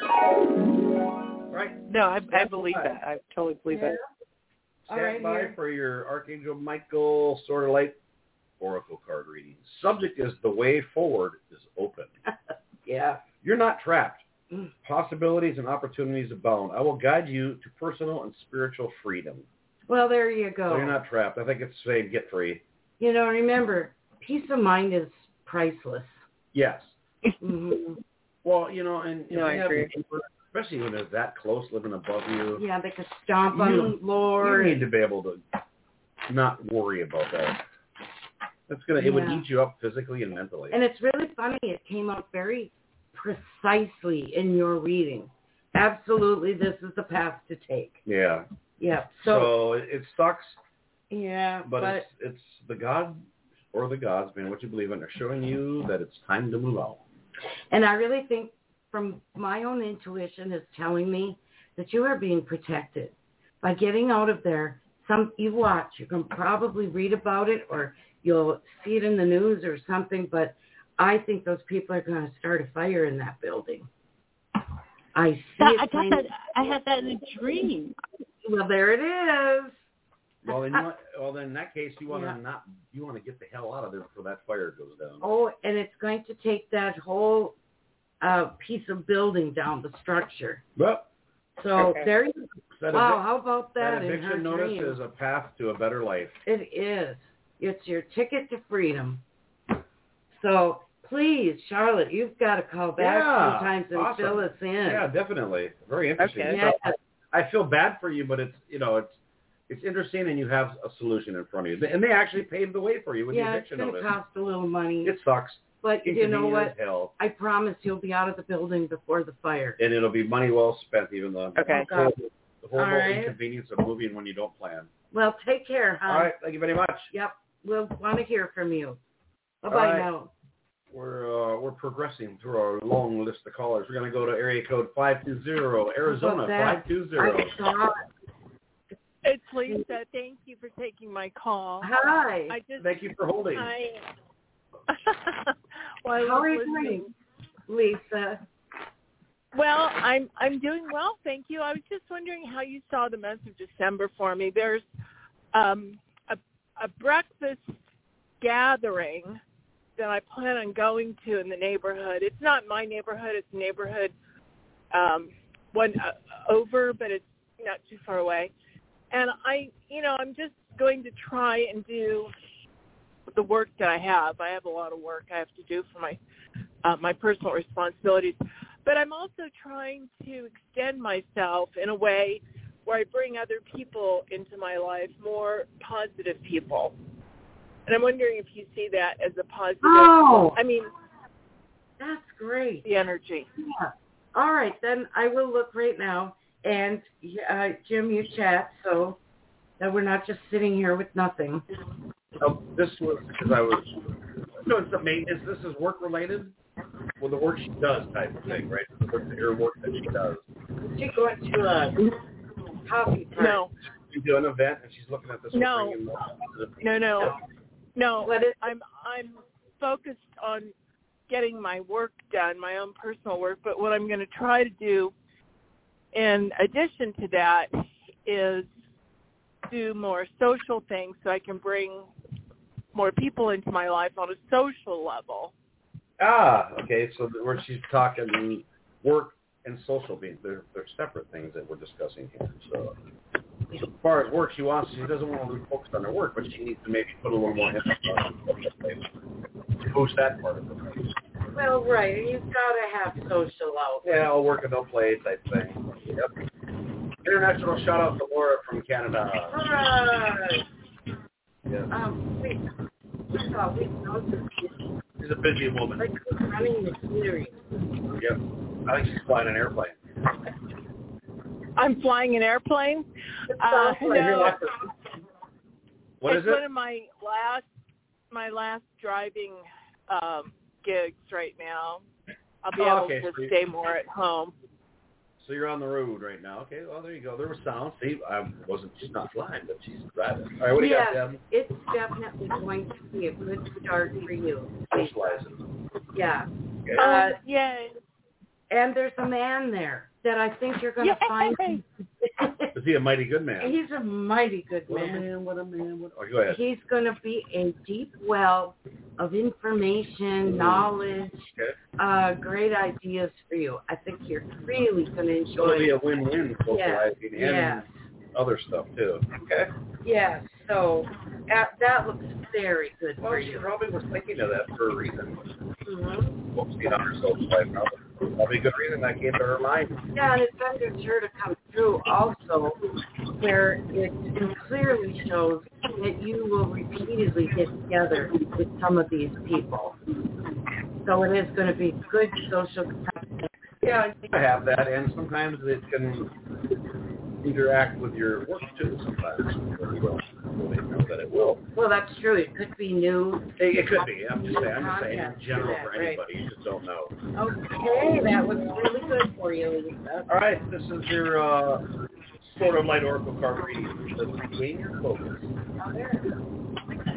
Right. No, I believe that. I totally believe that. Stand by for your Archangel Michael Sword of Light Oracle card reading. Subject is the way forward is open. Yeah. You're not trapped. Possibilities and opportunities abound. I will guide you to personal and spiritual freedom. Well, there you go. So you're not trapped. I think it's saying get free. Remember, peace of mind is priceless. Yes. Mm-hmm. Well, and I agree. Especially when they're that close, living above you. Yeah, they could stomp on the floor. You need to be able to not worry about that. It would eat you up physically and mentally. And it's really funny. It came out very precisely in your reading. Absolutely, this is the path to take. Yeah. Yeah. So it sucks. Yeah. But it's the God or the gods, man, what you believe in, are showing you that it's time to move out. And I really think, from my own intuition, is telling me that you are being protected by getting out of there. You watch. You can probably read about it, or you'll see it in the news or something, but I think those people are going to start a fire in that building. I had that in a dream. Well, there it is. Well, then in that case, you want to get the hell out of there before that fire goes down. Oh, and it's going to take that whole piece of building down, the structure. Well, so there you go. Wow, how about that? That eviction notice is a path to a better life. It is. It's your ticket to freedom. So please, Charlotte, you've got to call back sometimes and fill us in. Yeah, definitely. Very interesting. Okay. Yeah. So I feel bad for you, but it's interesting, and you have a solution in front of you. And they actually paved the way for you with the eviction notice. It's going to cost a little money. It sucks. But you know what? Hell. I promise you'll be out of the building before the fire. And it'll be money well spent, even though Okay. the horrible inconvenience of moving when you don't plan. Well, take care, hon. All right. Thank you very much. Yep. We'll want to hear from you. Bye-bye right. now. We're progressing through our long list of callers. We're going to go to area code 520, Arizona, 520. It's Lisa. Thank you for taking my call. Hi. Thank you for holding. How are you doing, Lisa? Well, I'm doing well, thank you. I was just wondering how you saw the month of December for me. There's a breakfast gathering that I plan on going to in the neighborhood. It's not my neighborhood. It's a neighborhood one over, but it's not too far away. And I'm just going to try and do the work that I have. I have a lot of work I have to do for my personal responsibilities. But I'm also trying to extend myself in a way where I bring other people into my life, more positive people. And I'm wondering if you see that as a positive. Oh, I mean, that's great. The energy. Yeah. All right, then I will look right now. And Jim, you chat so that we're not just sitting here with nothing. This was because I was doing some maintenance. This is work related. Well, the work she does type of thing, right? Her work that she does. She's going to a coffee party. No. You do an event, and she's looking at this. No. I'm focused on getting my work done, my own personal work. But what I'm going to try to do, in addition to that, is do more social things so I can bring more people into my life on a social level. Okay. So where she's talking work and social being, they're separate things that we're discussing here. So as far as work, she doesn't want to focus on her work, but she needs to maybe put a little more emphasis on to boost that part of it. Well, right. You've got to have social out. Yeah, I'll work and don't play type thing. Yep. International shout out to Laura from Canada. Right. Yeah. She's a busy woman. Like running machinery. Yep. I think she's flying an airplane. I'm flying an airplane? No. What is it? It's one of my last driving gigs right now. I'll be able to stay more at home. So you're on the road right now. Okay, well, there you go. There was sound. See, she's not flying, but she's driving. All right, what do you got, Deb? It's definitely going to be a good start for you. Socializing. Yeah. Okay. Yay. And there's a man there that I think you're going to find. Is he a mighty good man? He's a mighty good man. What a man. Oh, go ahead. He's going to be a deep well of information, knowledge, great ideas for you. I think you're really going to enjoy it. It'll be a win-win socializing and other stuff, too. Okay? Yeah, so that looks very good for you. She probably was thinking of that for a reason. Mm-hmm. Focusing on her social life now. Probably a good reason that came to her mind. Yeah, and it's under sure to come through also, where it clearly shows that you will repeatedly get together with some of these people. So it is going to be good social contact. Yeah, I have that, and sometimes it can interact with your work too. Sometimes really know that it will. Well, that's true. It could be new. It could be. I'm just saying in general for anybody. You just don't know. Okay, that was really good for you, Lisa. All right, this is your sort of light oracle card reading. Regain your focus.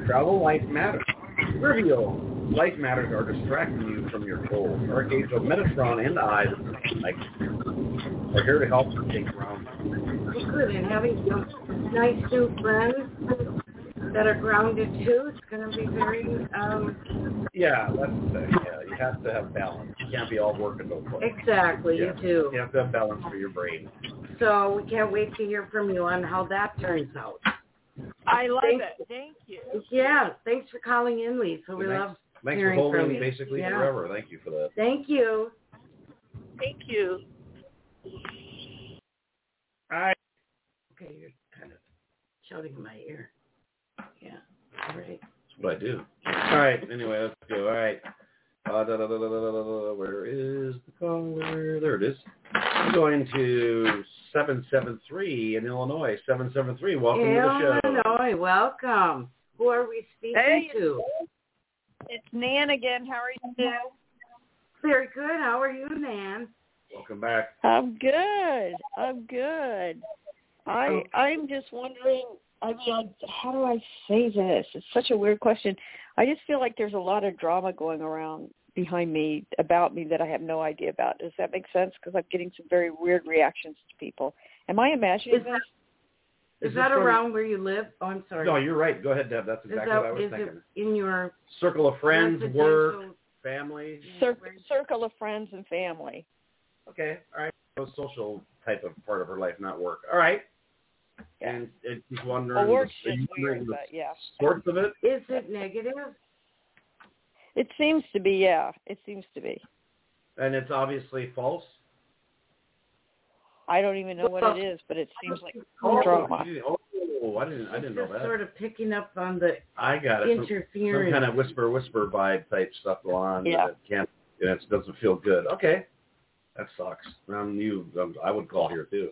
travel, life matters. Trivial life matters are distracting you from your goals. Archangel Metatron and I, are here to help you take ground. Good, and having some nice new friends that are grounded too, it's going to be very... Yeah, that's the thing. Yeah, you have to have balance. You can't be all work and no play. Exactly, Yeah. you do. You have to have balance for your brain. So we can't wait to hear from you on how that turns out. I love it. Thank you. Yeah, thanks for calling in, Lisa. We love Thanks for hearing from holding you. basically Yeah. forever. Thank you for that. Thank you. Thank you. All right. Okay, you're kind of shouting in my ear. Yeah, all right. That's what I do. All right. Anyway, let's go. All right. Where is the caller? There it is. I'm going to 773 in Illinois. 773. Welcome to the show. Illinois, welcome. Who are we speaking to? It's Nan again. How are you? Very good. How are you, Nan? Welcome back. I'm good. I'm just wondering, how do I say this? It's such a weird question. I just feel like there's a lot of drama going around behind me, about me, that I have no idea about. Does that make sense? Because I'm getting some very weird reactions to people. Am I imagining this? Is that around where you live? Oh, I'm sorry. No, you're right. Go ahead, Deb. That's exactly what I was thinking. Is it in your circle of friends, work, residential family? Circle of friends and family. Okay, all right. So social type of part of her life, not work. All right. And she's wondering, Well, work's just weird, but yeah. Sorts of it? Is it negative? It seems to be, yeah. It seems to be. And it's obviously false? I don't even know what it is, but it seems like drama. Oh, I didn't know that. Sort of picking up on the I got it. Interference. Some kind of whisper vibe type stuff going on. Yeah. It doesn't feel good. Okay. That sucks. I would call here too.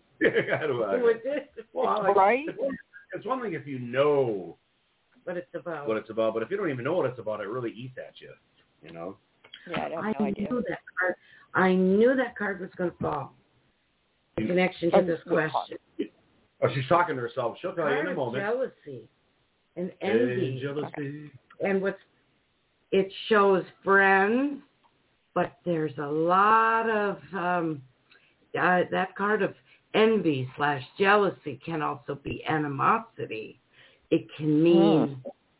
Right? It's one thing if you know what it's about. But if you don't even know what it's about, it really eats at you. You know? Yeah, I have no idea. I knew that card was going to fall in connection to this question. Oh, she's talking to herself. She'll tell you in a moment. Jealousy and envy. Jealousy. And it shows friends, but there's a lot of that card of envy / jealousy can also be animosity. It can mean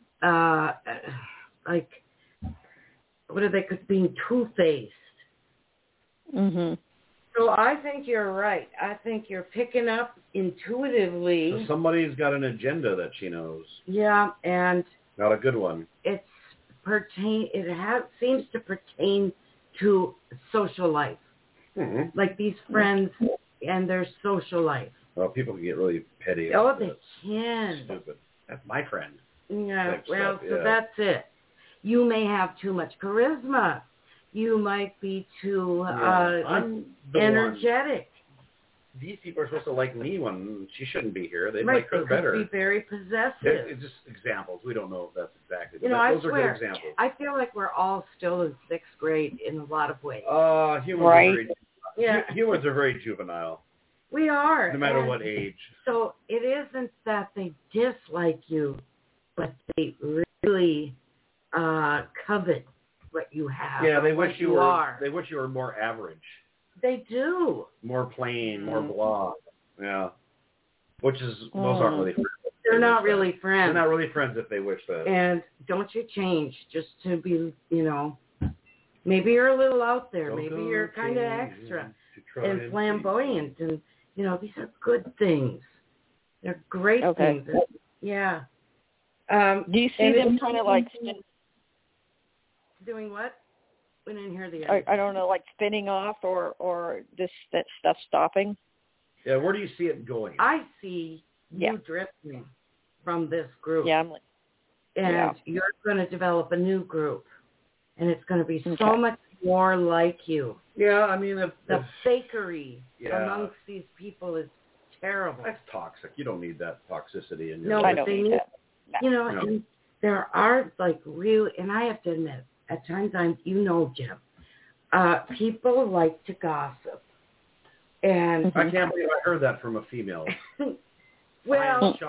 like, what are they, being two-faced. Mm-hmm. So I think you're right. I think you're picking up intuitively. So somebody's got an agenda that she knows. Yeah, and not a good one. It seems to pertain to social life, like these friends and their social life. Well, people can get really petty. Oh, they can. Stupid. That's my friend. Yeah. Well, so that's it. You may have too much charisma. You might be too energetic. These people are supposed to like me when she shouldn't be here. They like her better. Be very possessive. It's just examples. We don't know if that's exactly. But I those swear, are good examples. I feel like we're all still in 6th grade in a lot of ways. Humans are very juvenile. We are. No matter what age. So it isn't that they dislike you, but they really covet what you have. Yeah, they wish you are. They wish you were more average. They do. More plain, more blah. Yeah. Which is, those aren't really friends. They're not really friends. They're not really friends if they wish that. And don't you change just to be, maybe you're a little out there. Maybe you're kind of extra and flamboyant. And, these are good things. They're great things. Yeah. Do you see them kind of like doing what? We didn't hear the I don't know, like spinning off or that stuff stopping? Yeah, where do you see it going? I see you drifting from this group. Yeah, you're going to develop a new group, and it's going to be so much more like you. Yeah, I mean, the fakery amongst these people is terrible. That's toxic. You don't need that toxicity in your life. I don't need that. No. And there are real, and I have to admit, at times Jim, people like to gossip. And I can't believe I heard that from a female. Well,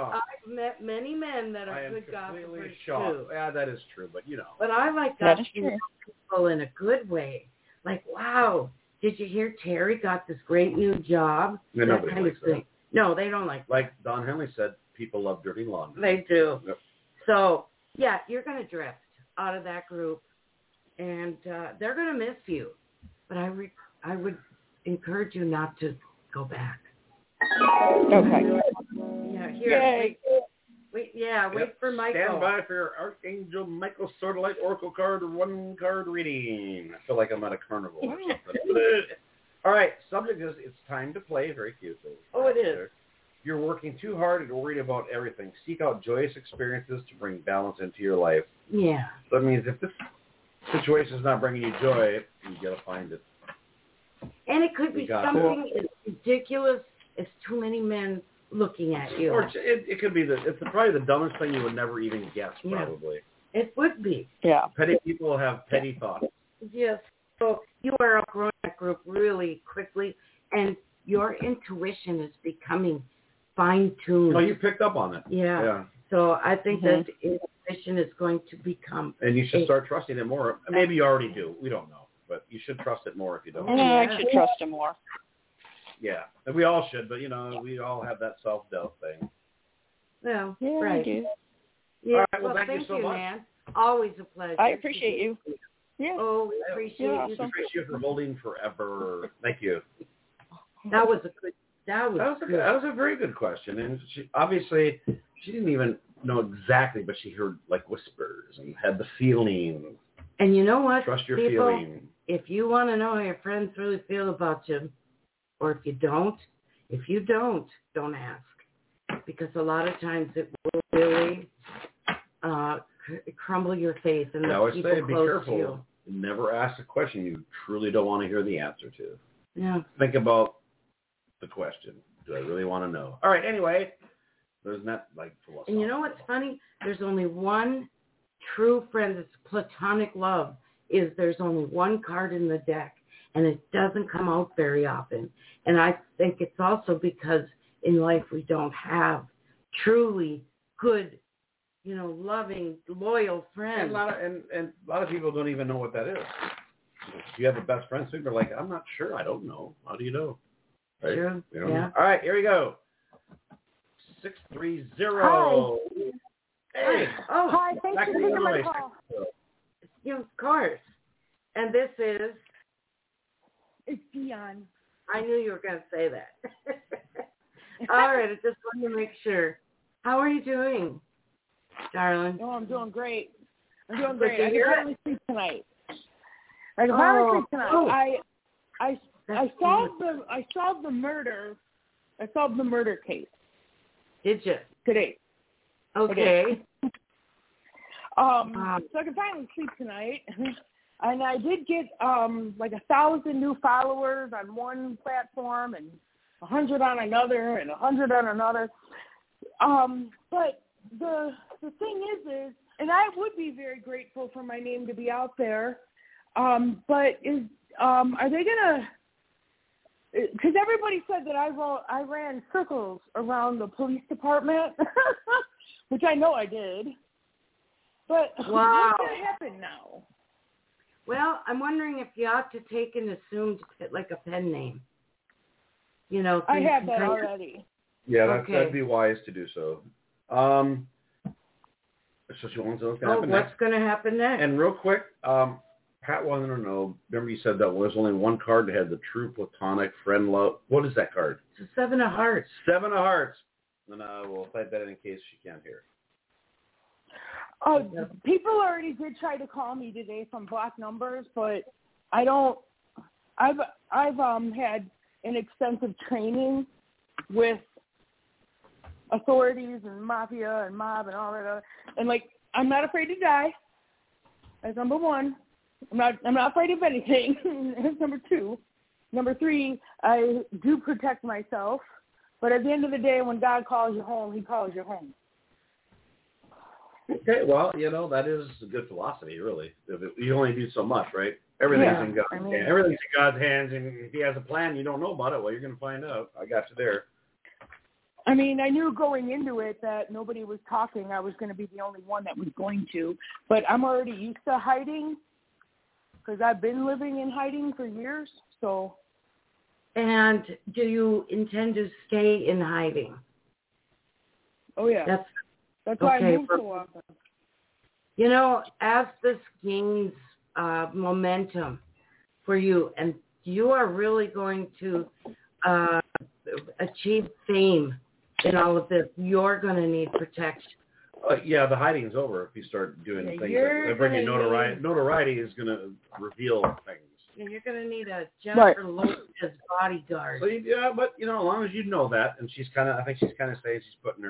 met many men that I are am good completely gossipers shocked. too. Yeah, that is true, but you know. But I like That is gossiping true. people in a good way. Like, wow, did you hear Terry got this great new job? Yeah, that nobody kind of likes thing. No, they don't like that. Like Don Henley said, people love dirty laundry. They do. Yep. So, yeah, you're going to drift out of that group, and they're going to miss you. But I would encourage you not to go back. Okay. Yeah, here. Yay. Wait for Michael. Stand by for your Archangel Michael Swordlight Oracle card, 1-card reading. I feel like I'm at a carnival or something. All right, subject is it's time to play. Very cute. Oh, it is. You're working too hard and worried about everything. Seek out joyous experiences to bring balance into your life. Yeah. That means if this situation is not bringing you joy, you got to find it. And it could be You got something as ridiculous as too many men looking at you. Or it could be it's probably the dumbest thing you would never even guess, probably. It would be. Yeah. Petty people have petty thoughts. Yes. So you are outgrowing that group really quickly, and your intuition is becoming fine-tuned. Oh, you picked up on it. Yeah. So I think that intuition is going to become... And you should start trusting it more. Maybe you already do. We don't know. But you should trust it more if you don't. Yeah, I should trust him more. Yeah. And we all should, but, we all have that self-doubt thing. Well, Yeah, right. I do. Yeah. All right, well, thank you so much. man. Always a pleasure. I appreciate you. Yeah. Oh, we appreciate you. Awesome. Appreciate you for holding forever. Thank you. That was good. That was a very good question. And she didn't even know exactly, but she heard like whispers and had the feeling. And you know what? Trust your people, feeling. If you want to know how your friends really feel about you, or if you don't ask. Because a lot of times it will really crumble your faith and I the always people say, be close careful. to you. Never ask a question you truly don't want to hear the answer to. Yeah. Think about the question. Do I really want to know? All right, anyway, there's not like philosophy. And you know what's funny? There's only one true friend that's platonic love. There's only one card in the deck, and it doesn't come out very often. And I think it's also because in life we don't have truly good, loving, loyal friends. And a lot of people don't even know what that is. If you have a best friend, so they're like, I'm not sure. I don't know. How do you know? Right? True. You know? Yeah. All right, here we go. 630. Hi. Hey. Oh, hi. Thanks for taking my call. Of course. And this is? It's Dion. I knew you were going to say that. All right, I just wanted to make sure. How are you doing, darling? Oh, I'm doing great. I can Good to hear finally sleep tonight. I can finally sleep tonight. Oh. I solved the murder. I solved the murder case. Did you? Today. Okay. So I can finally sleep tonight. And I did get like 1,000 new followers on one platform and 100 on another and 100 on another. But the thing is, and I would be very grateful for my name to be out there. But are they gonna? Because everybody said that I ran circles around the police department, which I know I did. But wow. What's gonna happen now? Well, I'm wondering if you ought to take an assumed, like a pen name. I have that already. Yeah, that'd be wise to do so. So she wants to know what's going to happen next. What's going to happen next? And real quick, Pat wanted to know, remember you said that was only one card that had the true platonic friend love. What is that card? It's a 7 of Hearts. 7 of Hearts. And we'll type that in case she can't hear. Oh, people already did try to call me today from block numbers, but I don't. I've had an extensive training with authorities and mafia and mob and all that, and I'm not afraid to die. That's number one. I'm not afraid of anything. That's number two. Number three, I do protect myself, but at the end of the day, when God calls you home, He calls you home. Okay, well, that is a good philosophy, really. You only do so much, right? Everything's in God's hands. Everything's in God's hands, and if He has a plan, you don't know about it. Well, you're going to find out. I got you there. I mean, I knew going into it that nobody was talking. I was going to be the only one that was going to. But I'm already used to hiding because I've been living in hiding for years. So. And do you intend to stay in hiding? Oh, yeah. That's why I moved so often. You know, as this gains momentum for you, and you are really going to achieve fame in all of this, you're going to need protection. Yeah, the hiding's over if you start doing things that bring you notoriety. Notoriety is going to reveal things. And you're going to need a Jennifer Lopez bodyguard. So but as long as you know that, and I think she's kind of saying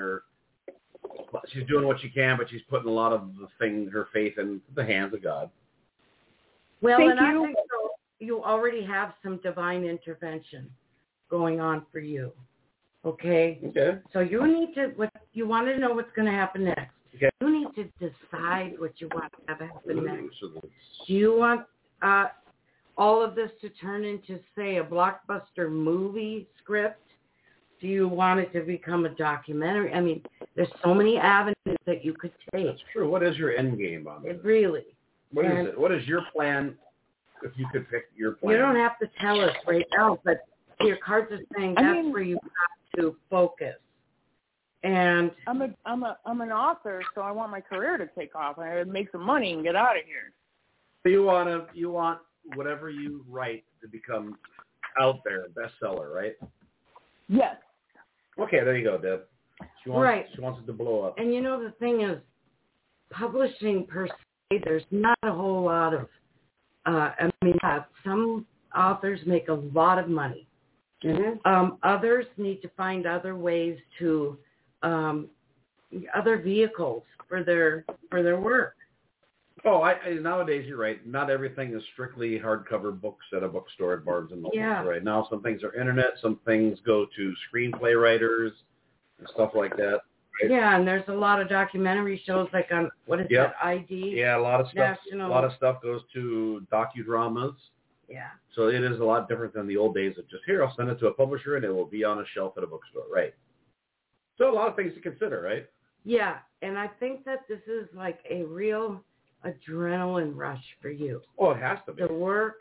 she's doing what she can, but she's putting a lot of her faith in the hands of God. Well, I think so. You already have some divine intervention going on for you. Okay. So you need to. You want to know what's going to happen next. Okay. You need to decide what you want to have happen next. Do you want all of this to turn into, say, a blockbuster movie script? Do you want it to become a documentary? I mean, there's so many avenues that you could take. That's true. What is your end game on this? Really. What is it? What is your plan? If you could pick your plan. You don't have to tell us right now, but your cards are saying that's where you have to focus. And I'm an author, so I want my career to take off. I would make some money and get out of here. So you want whatever you write to become out there, bestseller, right? Yes. Okay, there you go, Deb. She wants it to blow up. And the thing is, publishing per se, there's not a whole lot of. Some authors make a lot of money. Mm-hmm. Others need to find other ways to, other vehicles for their work. Oh, nowadays you're right. Not everything is strictly hardcover books at a bookstore at Barnes and Noble. Yeah. Right now, some things are internet. Some things go to screenplay writers and stuff like that. Right? Yeah, and there's a lot of documentary shows like on that ID? Yeah, a lot of stuff. National. A lot of stuff goes to docudramas. Yeah. So it is a lot different than the old days of just I'll send it to a publisher and it will be on a shelf at a bookstore, right? So a lot of things to consider, right? Yeah, and I think that this is like a real adrenaline rush for you. Oh, it has to be. The work,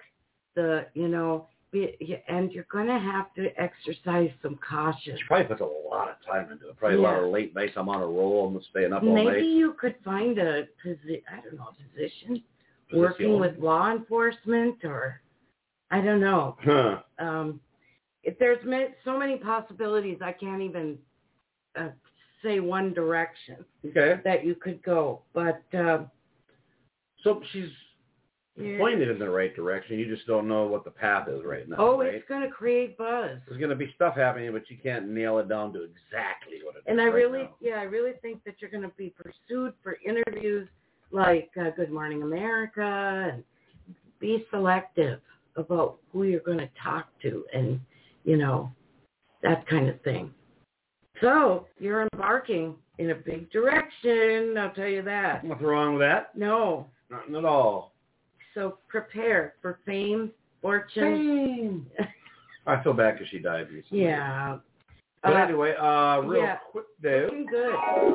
and you're going to have to exercise some caution. She probably puts a lot of time into it. Probably a lot of late nights. I'm on a roll. I'm staying up all night. Maybe you could find a position working with law enforcement, or I don't know. Huh. There's so many possibilities. I can't even say one direction that you could go, but. So she's pointed in the right direction. You just don't know what the path is right now. Oh, right? It's going to create buzz. There's going to be stuff happening, but you can't nail it down to exactly what it is. And I really think that you're going to be pursued for interviews like Good Morning America, and be selective about who you're going to talk to, and that kind of thing. So you're embarking in a big direction. I'll tell you that. Nothing wrong with that. No. Nothing at all. So prepare for fame, fortune. I feel bad because she died recently. Yeah. But anyway, real quick, Dave. Looking good.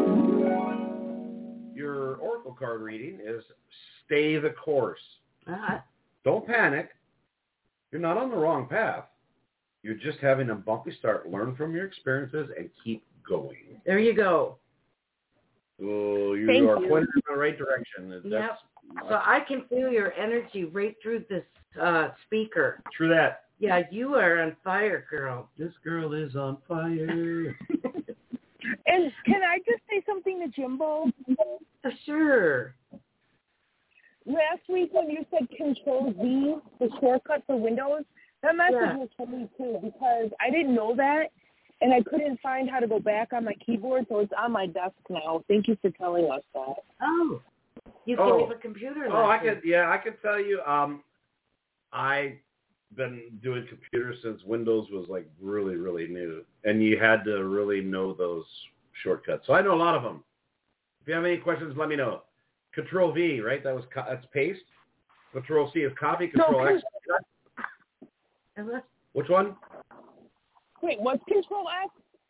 Your oracle card reading is stay the course. Uh-huh. Don't panic. You're not on the wrong path. You're just having a bumpy start. Learn from your experiences and keep going. There you go. Oh, you are pointed in the right direction. Yep. So I can feel your energy right through this speaker. True that. Yeah, you are on fire, girl. This girl is on fire. And can I just say something to Jimbo? Sure. Last week when you said Control-Z, the shortcut for Windows, that message was for me too, because I didn't know that, and I couldn't find how to go back on my keyboard, so it's on my desk now. Thank you for telling us that. Oh. You gave a computer lesson. Oh, I could tell you. I've been doing computers since Windows was like really, really new, and you had to really know those shortcuts. So I know a lot of them. If you have any questions, let me know. Control-V, right? That's paste. Control-C is copy. Control-X. Which one? Wait, what's Control-X?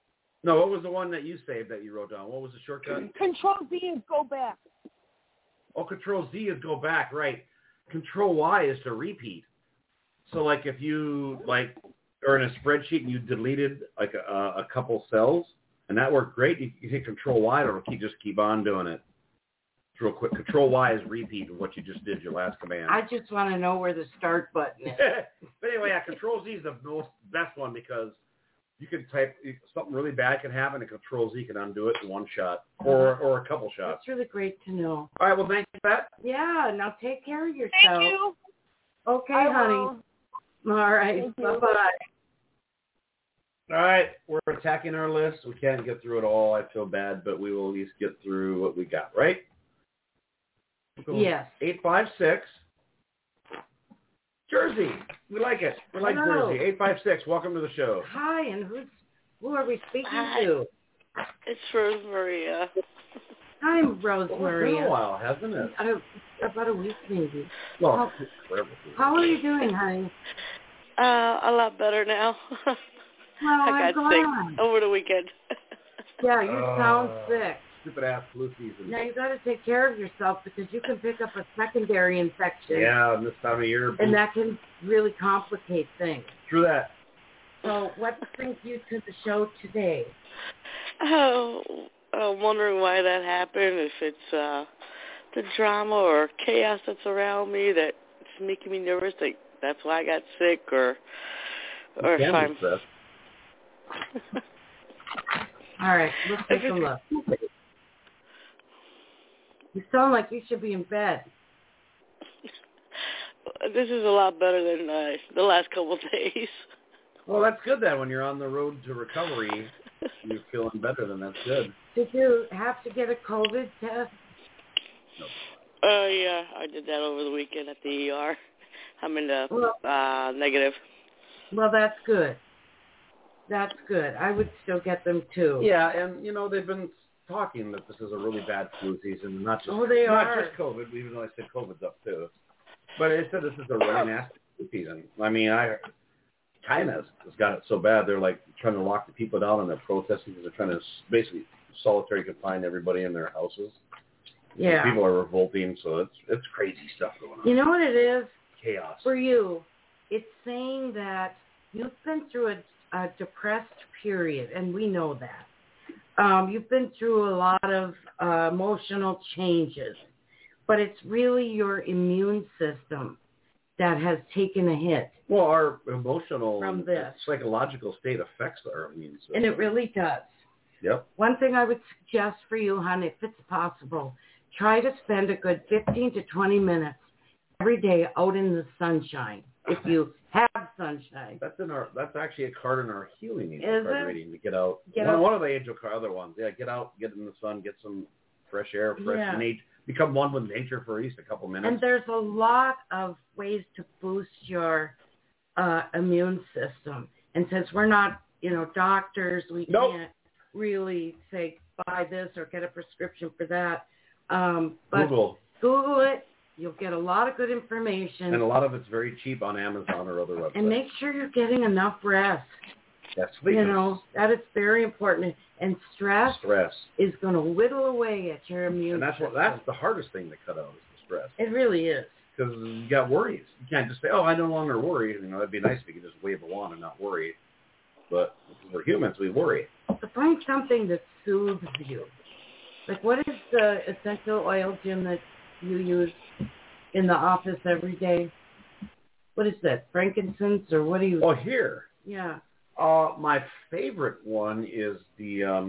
No, what was the one that you saved that you wrote down? What was the shortcut? Control Z is go back. Oh, Control Z is go back, right. Control Y is to repeat. So, like, if you, like, are in a spreadsheet and you deleted, like, a couple cells, and that worked great, you hit Control Y, it'll just keep on doing it. It's real quick. Control Y is repeat of what you just did, your last command. I just want to know where the start button is. But anyway, yeah, Control Z is the best one because you can type something really bad can happen, and Control Z can undo it in one shot or a couple shots. That's really great to know. All right, well, thank you, Pat. Yeah, now take care of yourself. Thank you. Okay, I honey. will. All right, bye-bye. All right, we're attacking our list. We can't get through it all. I feel bad, but we will at least get through what we got, right? Yes. 856. Jersey. We like it. We like Hello. Jersey. 856. Welcome to the show. Hi, and who are we speaking Hi. to? It's Rose Maria. Hi, Rose It's Maria. been a while, hasn't it? About a week, maybe. Well, How are you doing, honey? A lot better now. Well, I I'm got glad. sick over the weekend. Yeah, you sound sick. Stupid ass flu season. Now you got to take care of yourself because you can pick up a secondary infection. Yeah, this time of year. And that can really complicate things. True that. So what brings you to the show today? Oh, I'm wondering why that happened. If it's the drama or chaos that's around me that's making me nervous. Like that's why I got sick, or if I'm. All right, let's take a look. You sound like you should be in bed. This is a lot better than the last couple of days. Well, that's good then. When you're on the road to recovery, you're feeling better, then that's good. Did you have to get a COVID test? No. Yeah, I did that over the weekend at the ER. I'm in the negative. Well, that's good. That's good. I would still get them too. Yeah, and they've been talking that this is a really bad flu season, not just not just COVID, even though I said COVID's up too. But it said this is a really nasty flu season. I mean, China's got it so bad they're like trying to lock the people down and they're protesting because they're trying to basically solitary confine everybody in their houses. Yeah. People are revolting, so it's crazy stuff going on. You know what it is? Chaos. For you, it's saying that you've been through a depressed period, and we know that. You've been through a lot of emotional changes, but it's really your immune system that has taken a hit. Well, our emotional from this psychological state affects our immune system. And it really does. Yep. One thing I would suggest for you, hon, if it's possible, try to spend a good 15 to 20 minutes every day out in the sunshine, if you have sunshine. That's actually a card in our healing angel Is card it? reading to get out. One of the angel card, other ones. Yeah, get out, get in the sun, get some fresh air, nature, become one with nature for at least a couple minutes. And there's a lot of ways to boost your immune system. And since we're not, doctors, we can't really say buy this or get a prescription for that. But Google it. You'll get a lot of good information. And a lot of it's very cheap on Amazon or other websites. And make sure you're getting enough rest. That's that is very important. And stress is going to whittle away at your immune system. And that's the hardest thing to cut out is the stress. It really is. Because you got worries. You can't just say, I no longer worry. It'd be nice if you could just wave a wand and not worry. But we're humans, we worry. So find something that soothes you. Like, what is the essential oil, Jim, that you use in the office every day? What is that, frankincense, or what do you... Oh, here. Yeah. My favorite one is the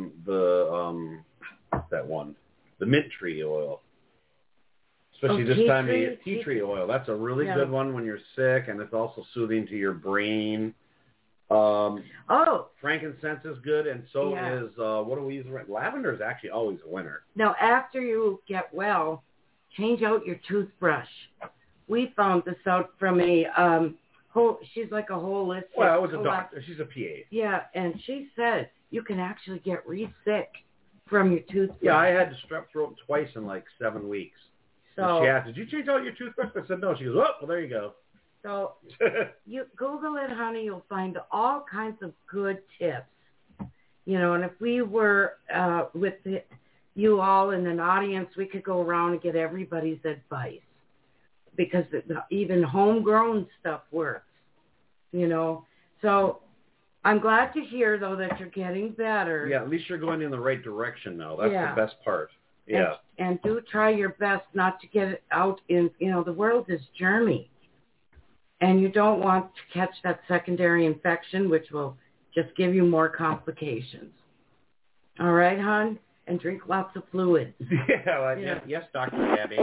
mint tree oil. Especially this time of year, tea tree oil. That's a really good one when you're sick, and it's also soothing to your brain. Frankincense is good, and so is, what do we use? Lavender is actually always a winner. Now, after you get well, change out your toothbrush. We found this out from she's like a holistic. Well, it was a doctor. She's a PA. Yeah, and she said you can actually get re-sick from your toothbrush. Yeah, I had to strep throat twice in like 7 weeks. So she asked, did you change out your toothbrush? I said, no. She goes, well, there you go. So you Google it, honey. You'll find all kinds of good tips. And if we were with you all in an audience, we could go around and get everybody's advice, because even homegrown stuff works, So I'm glad to hear, though, that you're getting better. Yeah, at least you're going in the right direction now. That's the best part. Yeah. And do try your best not to get it out in, the world is germy. And you don't want to catch that secondary infection, which will just give you more complications. All right, hon? And drink lots of fluids. Yes, Dr. Gabby.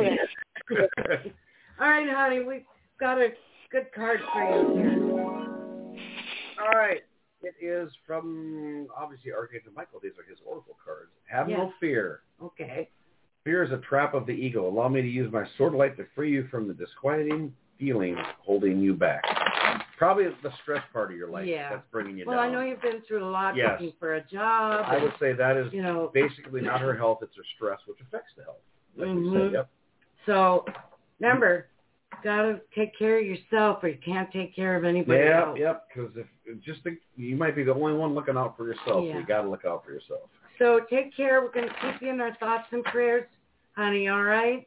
All right, honey, we've got a good card for you here. All right. It is from, obviously, Archangel Michael. These are his oracle cards. Have no fear. Okay. Fear is a trap of the ego. Allow me to use my sword light to free you from the disquieting feelings holding you back. Probably the stress part of your life that's bringing you down. Well, I know you've been through a lot looking for a job. I would say that is basically not her health, it's her stress, which affects the health. Like you said, yep. So, remember, got to take care of yourself, or you can't take care of anybody else. Yep, because you might be the only one looking out for yourself. Yeah. So you got to look out for yourself. So take care. We're going to keep you in our thoughts and prayers, honey, all right?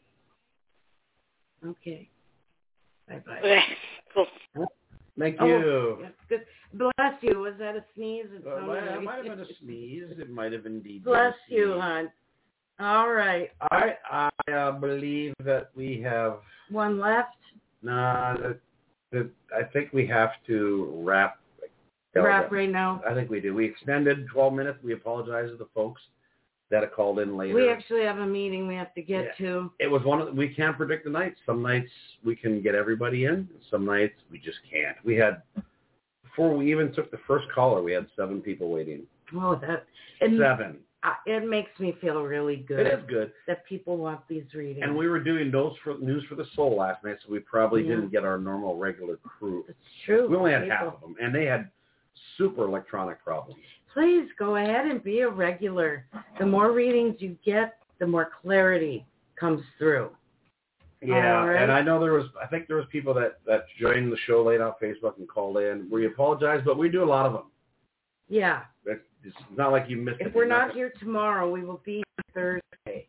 Okay. Bye-bye. Cool. Thank you. Good. Bless you. Was that a sneeze? It might have been a sneeze. It might have indeed Bless been a you, hon. All right. I believe that we have... One left? No, I think we have to wrap. Wrap right now? I think we do. We extended 12 minutes. We apologize to the folks that have called in later. We actually have a meeting we have to get to. It was we can't predict the nights. Some nights we can get everybody in. Some nights we just can't. We had, before we even took the first caller, we had 7 people waiting. Oh, 7. It makes me feel really good. It is good that people want these readings. And we were doing News for the Soul last night, so we probably didn't get our normal regular crew. It's true. We only had half of them, and they had super electronic problems. Please go ahead and be a regular. The more readings you get, the more clarity comes through. Yeah, and I know I think there was people that joined the show late on Facebook and called in. We apologize, but we do a lot of them. Yeah. It's not like you missed it. If we're not here tomorrow, we will be here Thursday.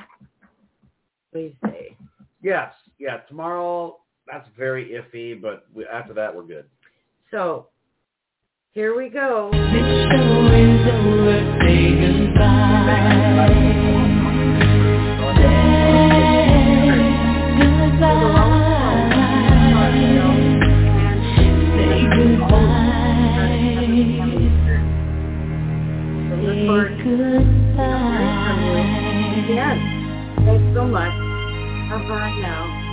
Please say. Yes. Yeah, tomorrow, that's very iffy, but after that, we're good. So, here we go. The show is over, say goodbye. Say goodbye. Yes. Thanks so much. Bye-bye now.